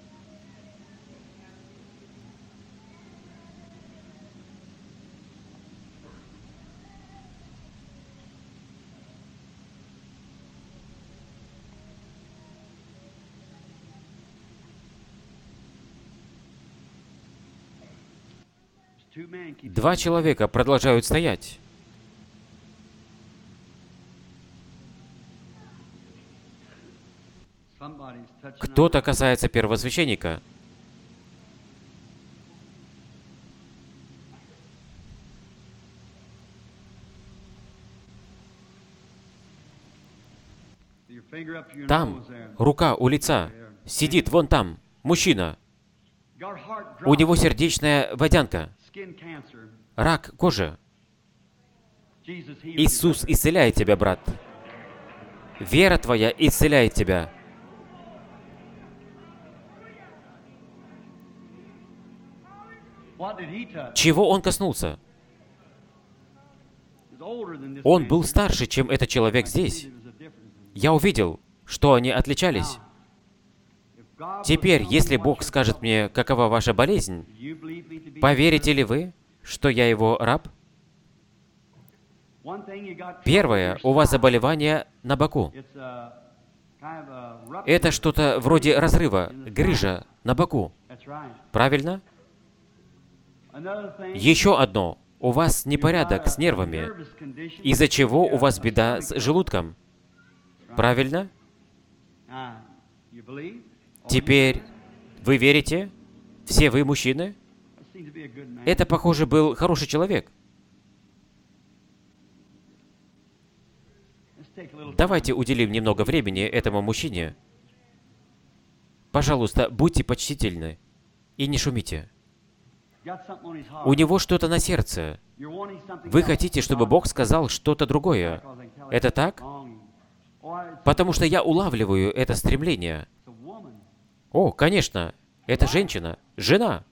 Два человека продолжают стоять. Кто-то касается первосвященника. Там, рука у лица, сидит вон там, мужчина. У него сердечная водянка, рак кожи. Иисус исцеляет тебя, брат. Вера твоя исцеляет тебя. Чего он коснулся? Он был старше, чем этот человек здесь. Я увидел, что они отличались. Теперь, если Бог скажет мне, какова ваша болезнь, поверите ли вы, что я его раб? Первое, у вас заболевание на боку. Это что-то вроде разрыва, грыжа на боку. Правильно? Еще одно. У вас непорядок с нервами, из-за чего у вас беда с желудком. Правильно? Теперь вы верите? Все вы мужчины? Это, похоже, был хороший человек. Давайте уделим немного времени этому мужчине. Пожалуйста, будьте почтительны и не шумите. У него что-то на сердце. Вы хотите, чтобы Бог сказал что-то другое. Это так? Потому что я улавливаю это стремление. О, конечно, это женщина, жена.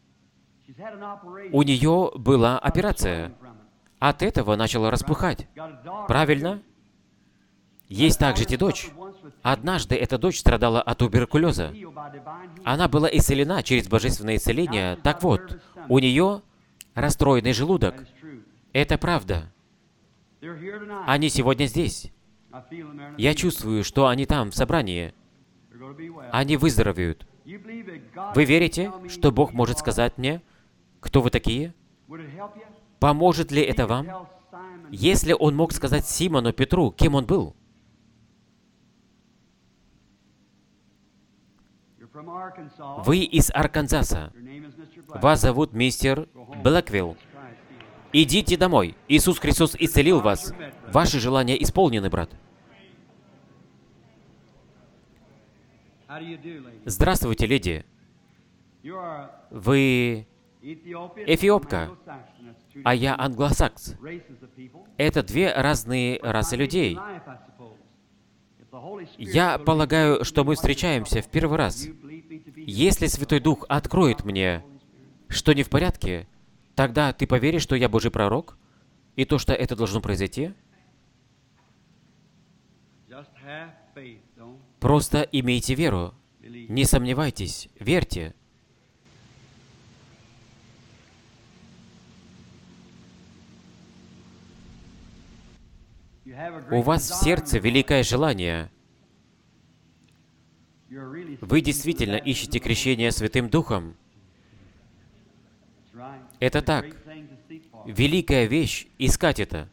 У нее была операция. От этого начала распухать. Правильно? Есть также и дочь. Однажды эта дочь страдала от туберкулеза. Она была исцелена через божественное исцеление. Так вот, у нее расстроенный желудок. Это правда. Они сегодня здесь. Я чувствую, что они там, в собрании. Они выздоровеют. Вы верите, что Бог может сказать мне, кто вы такие? Поможет ли это вам? Если Он мог сказать Симону Петру, кем он был? Вы из Арканзаса. Вас зовут мистер Блэквилл. Идите домой. Иисус Христос исцелил вас. Ваши желания исполнены, брат. Здравствуйте, леди. Вы эфиопка, а я англосакс. Это две разные расы людей. Я полагаю, что мы встречаемся в первый раз. Если Святой Дух откроет мне, что не в порядке, тогда ты поверишь, что я Божий пророк, и то, что это должно произойти? Просто имейте веру. Не сомневайтесь, верьте. У вас в сердце великое желание. Вы действительно ищете крещение Святым Духом. Это так. Великая вещь — искать это.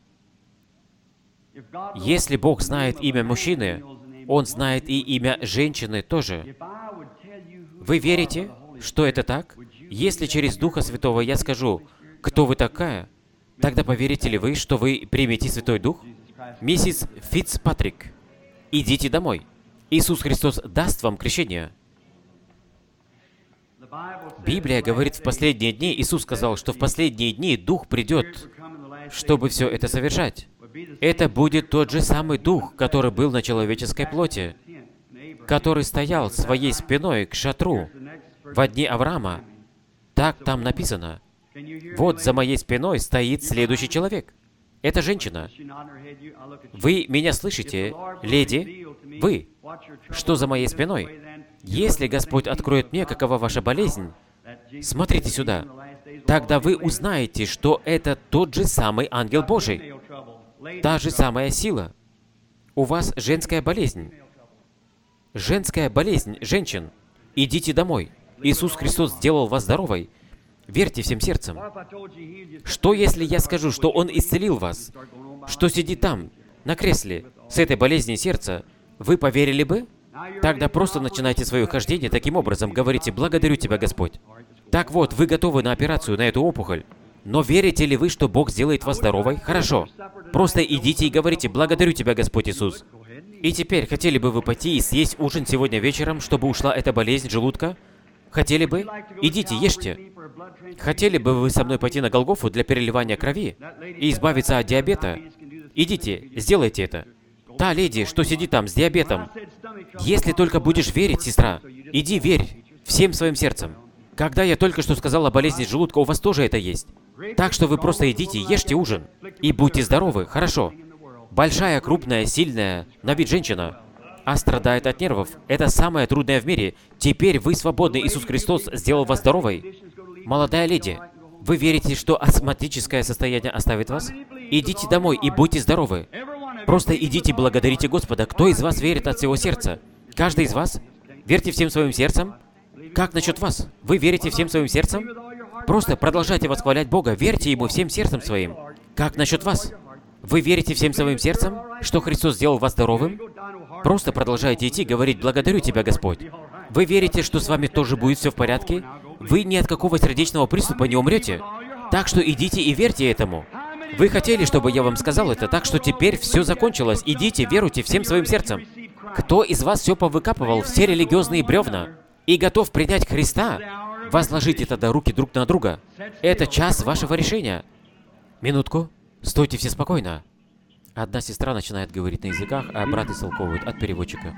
Если Бог знает имя мужчины, Он знает и имя женщины тоже. Вы верите, что это так? Если через Духа Святого я скажу, кто вы такая, тогда поверите ли вы, что вы примете Святой Дух? Миссис Фицпатрик, идите домой. Иисус Христос даст вам крещение. Библия говорит, в последние дни, Иисус сказал, что в последние дни Дух придет, чтобы все это совершать. Это будет тот же самый Дух, который был на человеческой плоти, который стоял своей спиной к шатру во дни Авраама. Так там написано. Вот за моей спиной стоит следующий человек. Это женщина. Вы меня слышите, леди? Вы? Что за моей спиной? Если Господь откроет мне, какова ваша болезнь, смотрите сюда. Тогда вы узнаете, что это тот же самый ангел Божий. Та же самая сила. У вас женская болезнь. Женская болезнь женщин. Идите домой. Иисус Христос сделал вас здоровой. Верьте всем сердцем. Что, если я скажу, что Он исцелил вас? Что сидит там, на кресле, с этой болезнью сердца? Вы поверили бы? Тогда просто начинайте свое хождение таким образом. Говорите: «Благодарю Тебя, Господь». Так вот, вы готовы на операцию на эту опухоль. Но верите ли вы, что Бог сделает вас здоровой? Хорошо. Просто идите и говорите: «Благодарю Тебя, Господь Иисус». И теперь, хотели бы вы пойти и съесть ужин сегодня вечером, чтобы ушла эта болезнь желудка? Хотели бы? Идите, ешьте. Хотели бы вы со мной пойти на Голгофу для переливания крови и избавиться от диабета? Идите, сделайте это. Та леди, что сидит там с диабетом. Если только будешь верить, сестра, иди верь всем своим сердцем. Когда я только что сказал о болезни желудка, у вас тоже это есть. Так что вы просто идите, ешьте ужин и будьте здоровы, хорошо. Большая, крупная, сильная, на вид женщина, а страдает от нервов. Это самое трудное в мире. Теперь вы свободны. Иисус Христос сделал вас здоровой. Молодая леди, вы верите, что астматическое состояние оставит вас? Идите домой и будьте здоровы. Просто идите, благодарите Господа. Кто из вас верит от всего сердца? Каждый из вас? Верьте всем своим сердцем? Как насчет вас? Вы верите всем своим сердцем? Просто продолжайте восхвалять Бога. Верьте Ему всем сердцем своим. Как насчет вас? Вы верите всем своим сердцем, что Христос сделал вас здоровым? Просто продолжайте идти, говорить: «Благодарю Тебя, Господь». Вы верите, что с вами тоже будет все в порядке? Вы ни от какого сердечного приступа не умрете. Так что идите и верьте этому. Вы хотели, чтобы я вам сказал это, так что теперь все закончилось. Идите, веруйте всем своим сердцем. Кто из вас все повыкапывал, все религиозные бревна, и готов принять Христа? Возложите тогда руки друг на друга. Это час вашего решения. Минутку. Стойте все спокойно. Одна сестра начинает говорить на языках, а брат истолковывает от переводчика.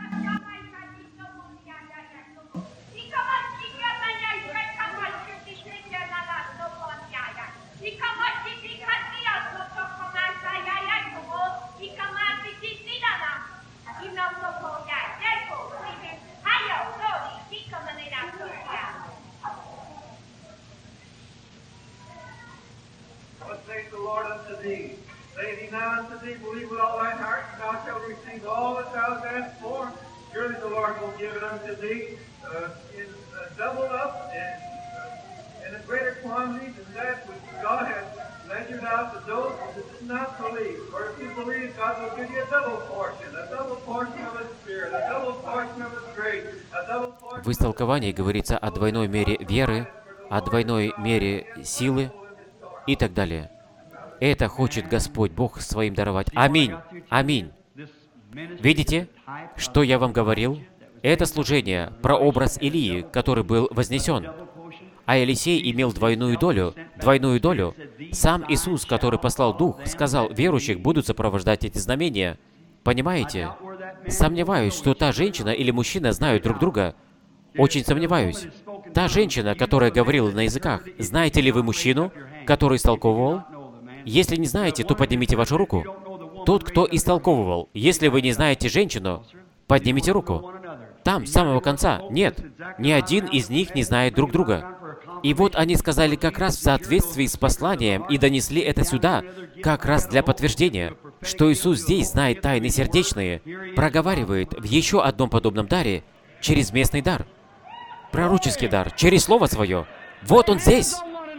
Say thee now unto thee, believe with all thine heart, and thou shalt receive all that thou hast asked for. Surely the Lord will give it unto thee doubled up in a greater quantity than that which God has measured out to those that did not believe. For if you believe, God will give you a double portion of His Spirit, a double portion of His grace, a double portion. В истолковании говорится о двойной мере веры, о двойной мере силы и так далее. Это хочет Господь Бог своим даровать. Аминь. Аминь. Видите, что я вам говорил? Это служение, прообраз Илии, который был вознесен. А Елисей имел двойную долю. Двойную долю. Сам Иисус, который послал Дух, сказал: верующих будут сопровождать эти знамения. Понимаете? Сомневаюсь, что та женщина или мужчина знают друг друга. Очень сомневаюсь. Та женщина, которая говорила на языках, знаете ли вы мужчину, который истолковывал? Если не знаете, то поднимите вашу руку. Тот, кто истолковывал. Если вы не знаете женщину, поднимите руку. Там, с самого конца. Нет, ни один из них не знает друг друга. И вот они сказали как раз в соответствии с посланием и донесли это сюда, как раз для подтверждения, что Иисус здесь знает тайны сердечные, проговаривает в еще одном подобном даре, через местный дар, пророческий дар, через Слово Свое. Вот Он здесь.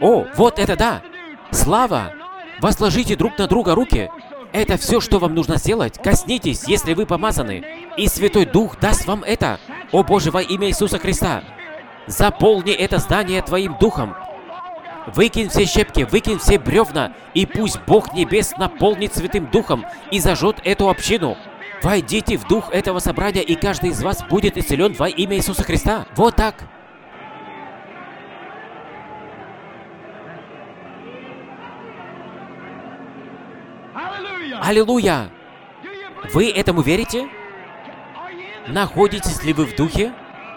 О, вот это да! Слава! Возложите друг на друга руки. Это все, что вам нужно сделать. Коснитесь, если вы помазаны. И Святой Дух даст вам это. О Боже, во имя Иисуса Христа, заполни это здание Твоим Духом. Выкинь все щепки, выкинь все бревна, и пусть Бог Небес наполнит Святым Духом и зажжет эту общину. Войдите в дух этого собрания, и каждый из вас будет исцелен во имя Иисуса Христа. Вот так. Аллилуйя! Вы этому верите? Находитесь ли вы в духе?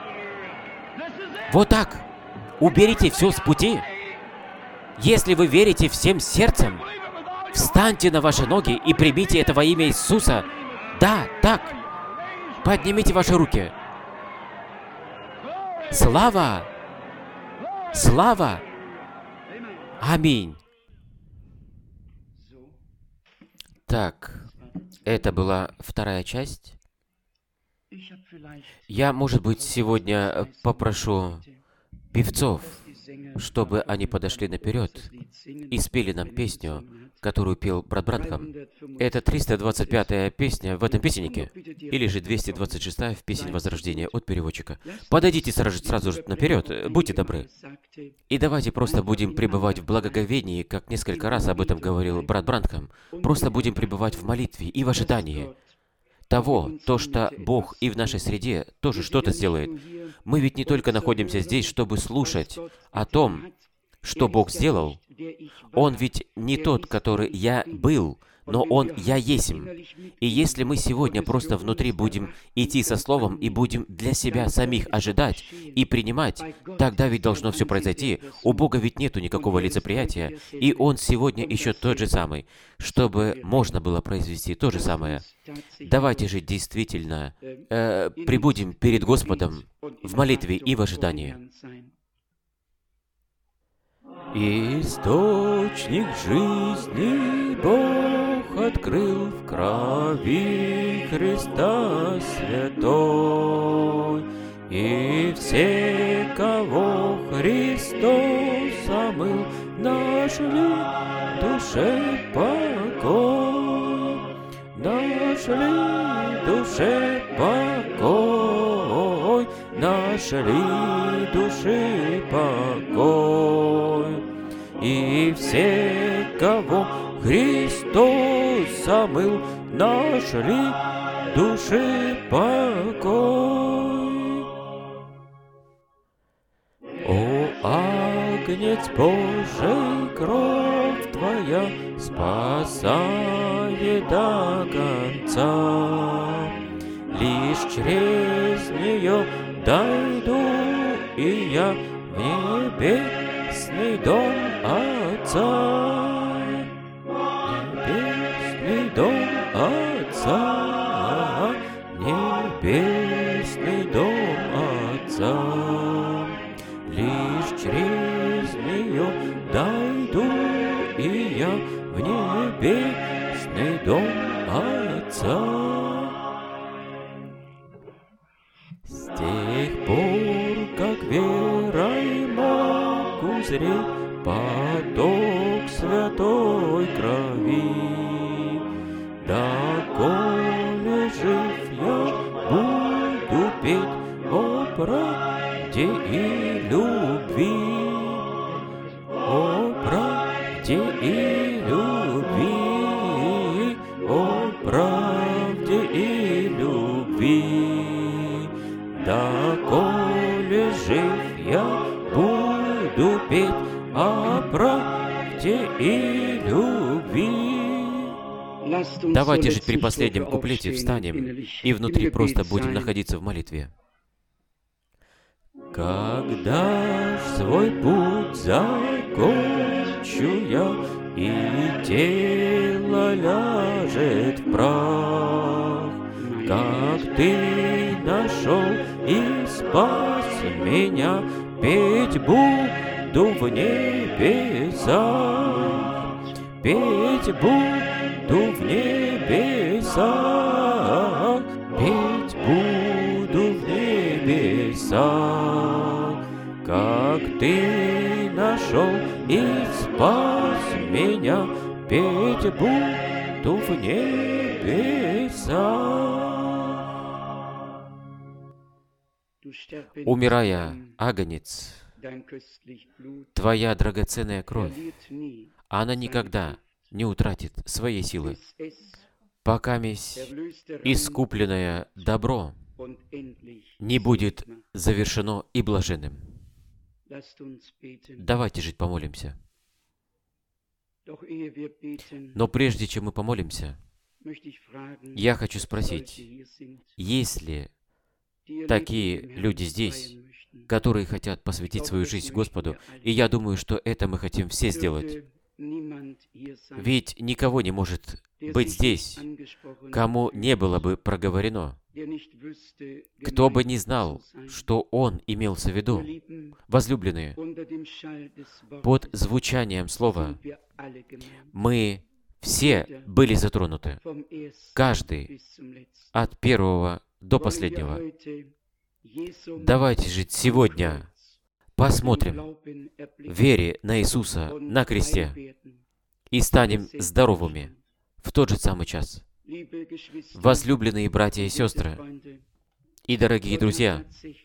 Вот так. Уберите все с пути. Если вы верите всем сердцем, встаньте на ваши ноги и примите это во имя Иисуса. Да, так. Поднимите ваши руки. Слава! Слава! Аминь. Так, это была вторая часть. Я, может быть, сегодня попрошу певцов, чтобы они подошли наперед и спели нам песню, которую пел брат Бранхам. Это 325-я песня в этом песеннике, или же 226-я в «Песнь Возрождения» от переводчика. Подойдите сразу же наперед, будьте добры. И давайте просто будем пребывать в благоговении, как несколько раз об этом говорил брат Бранхам. Просто будем пребывать в молитве и в ожидании того, что Бог и в нашей среде тоже что-то сделает. Мы ведь не только находимся здесь, чтобы слушать о том, что Бог сделал. Он ведь не тот, который я был, но Он я есмь. И если мы сегодня просто внутри будем идти со Словом и будем для себя самих ожидать и принимать, тогда ведь должно все произойти. У Бога ведь нету никакого лицеприятия, и Он сегодня еще тот же самый, чтобы можно было произвести то же самое. Давайте же действительно пребудем перед Господом в молитве и в ожидании. Источник жизни Бог открыл в крови Христа Святой, и все, кого Христос омыл, нашли душе покой, нашли душе покой, нашли душе покой. И все, кого Христос омыл, нашли душе покой. О, Агнец Божий, кровь Твоя спасает до конца. Лишь через нее дойду и я в небесный дом Отца. Небесный дом Отца. Небесный дом Отца. Лишь через нее дойду и я в небесный дом Отца. С тех пор, как верой мог узреть поток святой крови, доколе жив я буду петь о правде и любви, о правде и любви, о правде и любви. Доколе жив я буду петь о правде и любви. Давайте же при последнем куплете встанем и внутри просто будем находиться в молитве. Когда ж свой путь закончу я, и тело ляжет в прах, как Ты нашел и спас меня, петь буду в небесах, петь буду в небесах, петь буду в небесах, как Ты нашел и спас меня, петь буду в небеса. Умирая, агнец, твоя драгоценная кровь, она никогда не утратит своей силы, покаместь искупленное добро не будет завершено и блаженным. Давайте же помолимся. Но прежде чем мы помолимся, я хочу спросить, есть ли такие люди здесь, которые хотят посвятить свою жизнь Господу? И я думаю, что это мы хотим все сделать. Ведь никого не может быть здесь, кому не было бы проговорено, кто бы не знал, что он имелся в виду. Возлюбленные, под звучанием слова мы все были затронуты, каждый от первого до последнего. Давайте же сегодня посмотрим в вере на Иисуса на кресте и станем здоровыми в тот же самый час. Возлюбленные братья и сестры и дорогие друзья,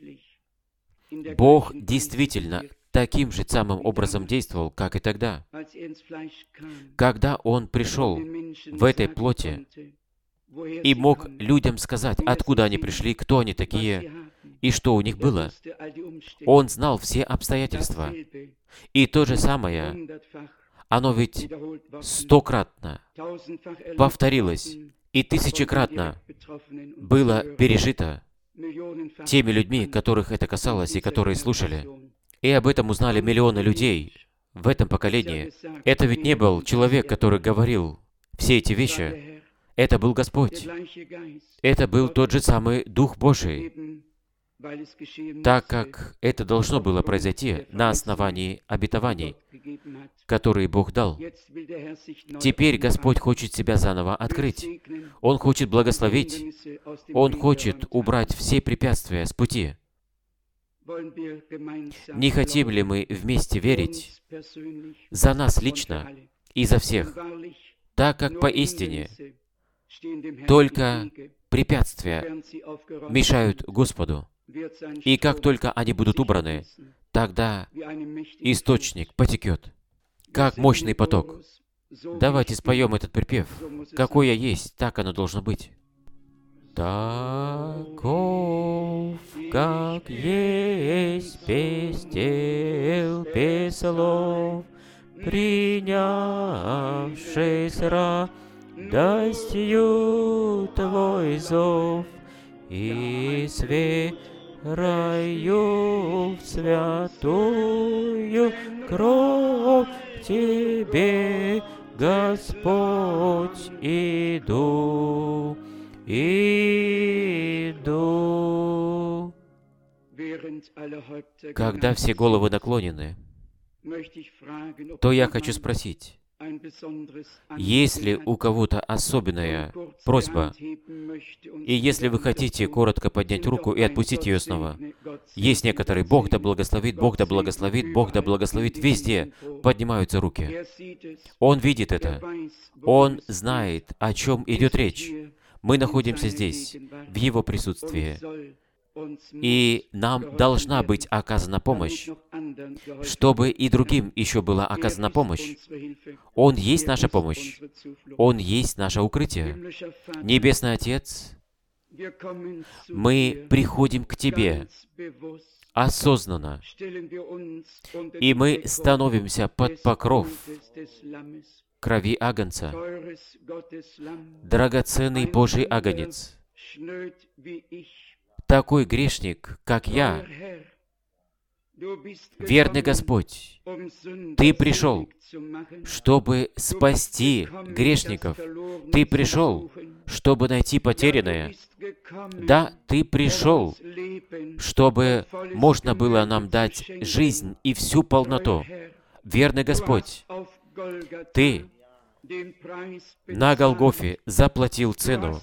Бог действительно таким же самым образом действовал, как и тогда. Когда Он пришел в этой плоти и мог людям сказать, откуда они пришли, кто они такие и что у них было, Он знал все обстоятельства. И то же самое, оно ведь 100-кратно повторилось и 1000-кратно было пережито теми людьми, которых это касалось и которые слушали. И об этом узнали миллионы людей в этом поколении. Это ведь не был человек, который говорил все эти вещи. Это был Господь. Это был тот же самый Дух Божий, так как это должно было произойти на основании обетований, которые Бог дал. Теперь Господь хочет себя заново открыть. Он хочет благословить. Он хочет убрать все препятствия с пути. Не хотим ли мы вместе верить за нас лично и за всех, так как поистине только препятствия мешают Господу. И как только они будут убраны, тогда источник потекет, как мощный поток. Давайте споем этот припев. Какой я есть, так оно должно быть. Таков, как есть, пестел без слов, принявший с радостью Твой зов, и с верою в святую кровь Тебе, Господь, иду. Когда все головы наклонены, то я хочу спросить, есть ли у кого-то особенная просьба, и если вы хотите коротко поднять руку и отпустить ее снова, есть некоторые, Бог да благословит, Бог да благословит, Бог да благословит, везде поднимаются руки. Он видит это, Он знает, о чем идет речь. Мы находимся здесь, в Его присутствии, и нам должна быть оказана помощь, чтобы и другим еще была оказана помощь. Он есть наша помощь. Он есть наше укрытие. Небесный Отец, мы приходим к Тебе осознанно, и мы становимся под покров крови Агнца, драгоценный Божий Агнец, такой грешник, как я. Верный Господь, Ты пришел, чтобы спасти грешников. Ты пришел, чтобы найти потерянное. Да, Ты пришел, чтобы можно было нам дать жизнь и всю полноту. Верный Господь, Ты на Голгофе заплатил цену.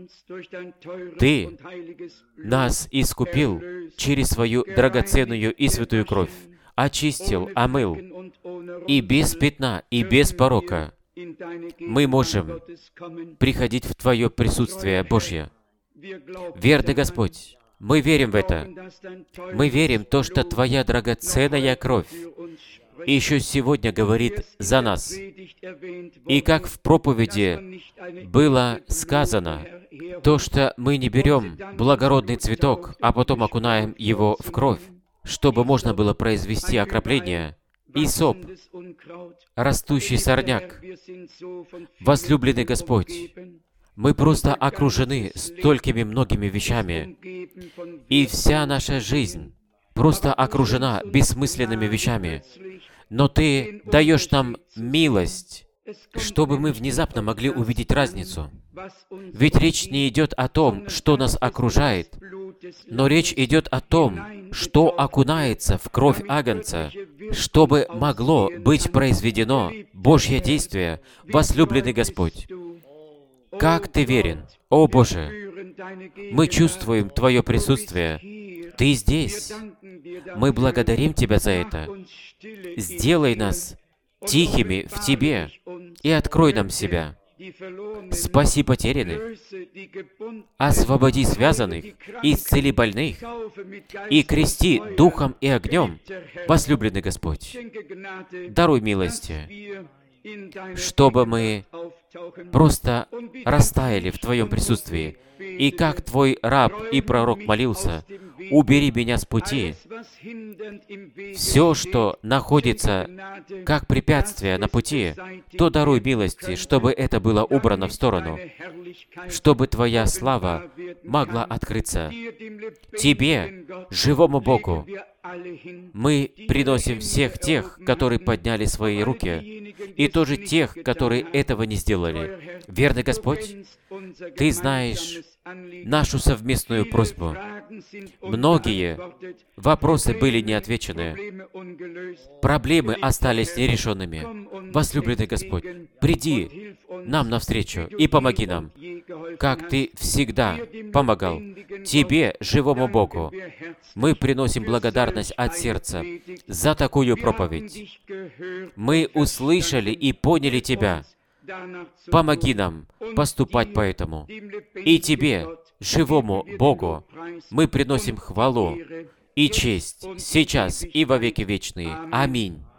Ты нас искупил через свою драгоценную и святую кровь, очистил, омыл, и без пятна, и без порока мы можем приходить в Твое присутствие Божье. Верный Господь, мы верим в это. Мы верим в то, что Твоя драгоценная кровь еще сегодня говорит за нас. И как в проповеди было сказано, то, что мы не берем благородный цветок, а потом окунаем его в кровь, чтобы можно было произвести окропление, и соп, растущий сорняк. Возлюбленный Господь, мы просто окружены столькими многими вещами, и вся наша жизнь просто окружена бессмысленными вещами. Но Ты даешь нам милость, чтобы мы внезапно могли увидеть разницу. Ведь речь не идет о том, что нас окружает, но речь идет о том, что окунается в кровь Агнца, чтобы могло быть произведено Божье действие, возлюбленный Господь. Как Ты верен, о Боже! Мы чувствуем Твое присутствие. Ты здесь. Мы благодарим Тебя за это. Сделай нас тихими в Тебе и открой нам себя. Спаси потерянных, освободи связанных, исцели больных и крести духом и огнем, возлюбленный Господь. Даруй милости, чтобы мы просто растаяли в Твоем присутствии. И как Твой раб и пророк молился, убери меня с пути. Все, что находится как препятствие на пути, то даруй милости, чтобы это было убрано в сторону, чтобы Твоя слава могла открыться. Тебе, живому Богу, мы приносим всех тех, которые подняли свои руки, и тоже тех, которые этого не сделали. Верный Господь, Ты знаешь нашу совместную просьбу. Многие вопросы были не отвечены. Проблемы остались нерешенными. Возлюбленный Господь, приди нам навстречу и помоги нам, как Ты всегда помогал. Тебе, живому Богу, мы приносим благодарность от сердца за такую проповедь. Мы услышали и поняли Тебя. Помоги нам поступать по этому. И Тебе, живому Богу, мы приносим хвалу и честь сейчас и во веки вечные. Аминь.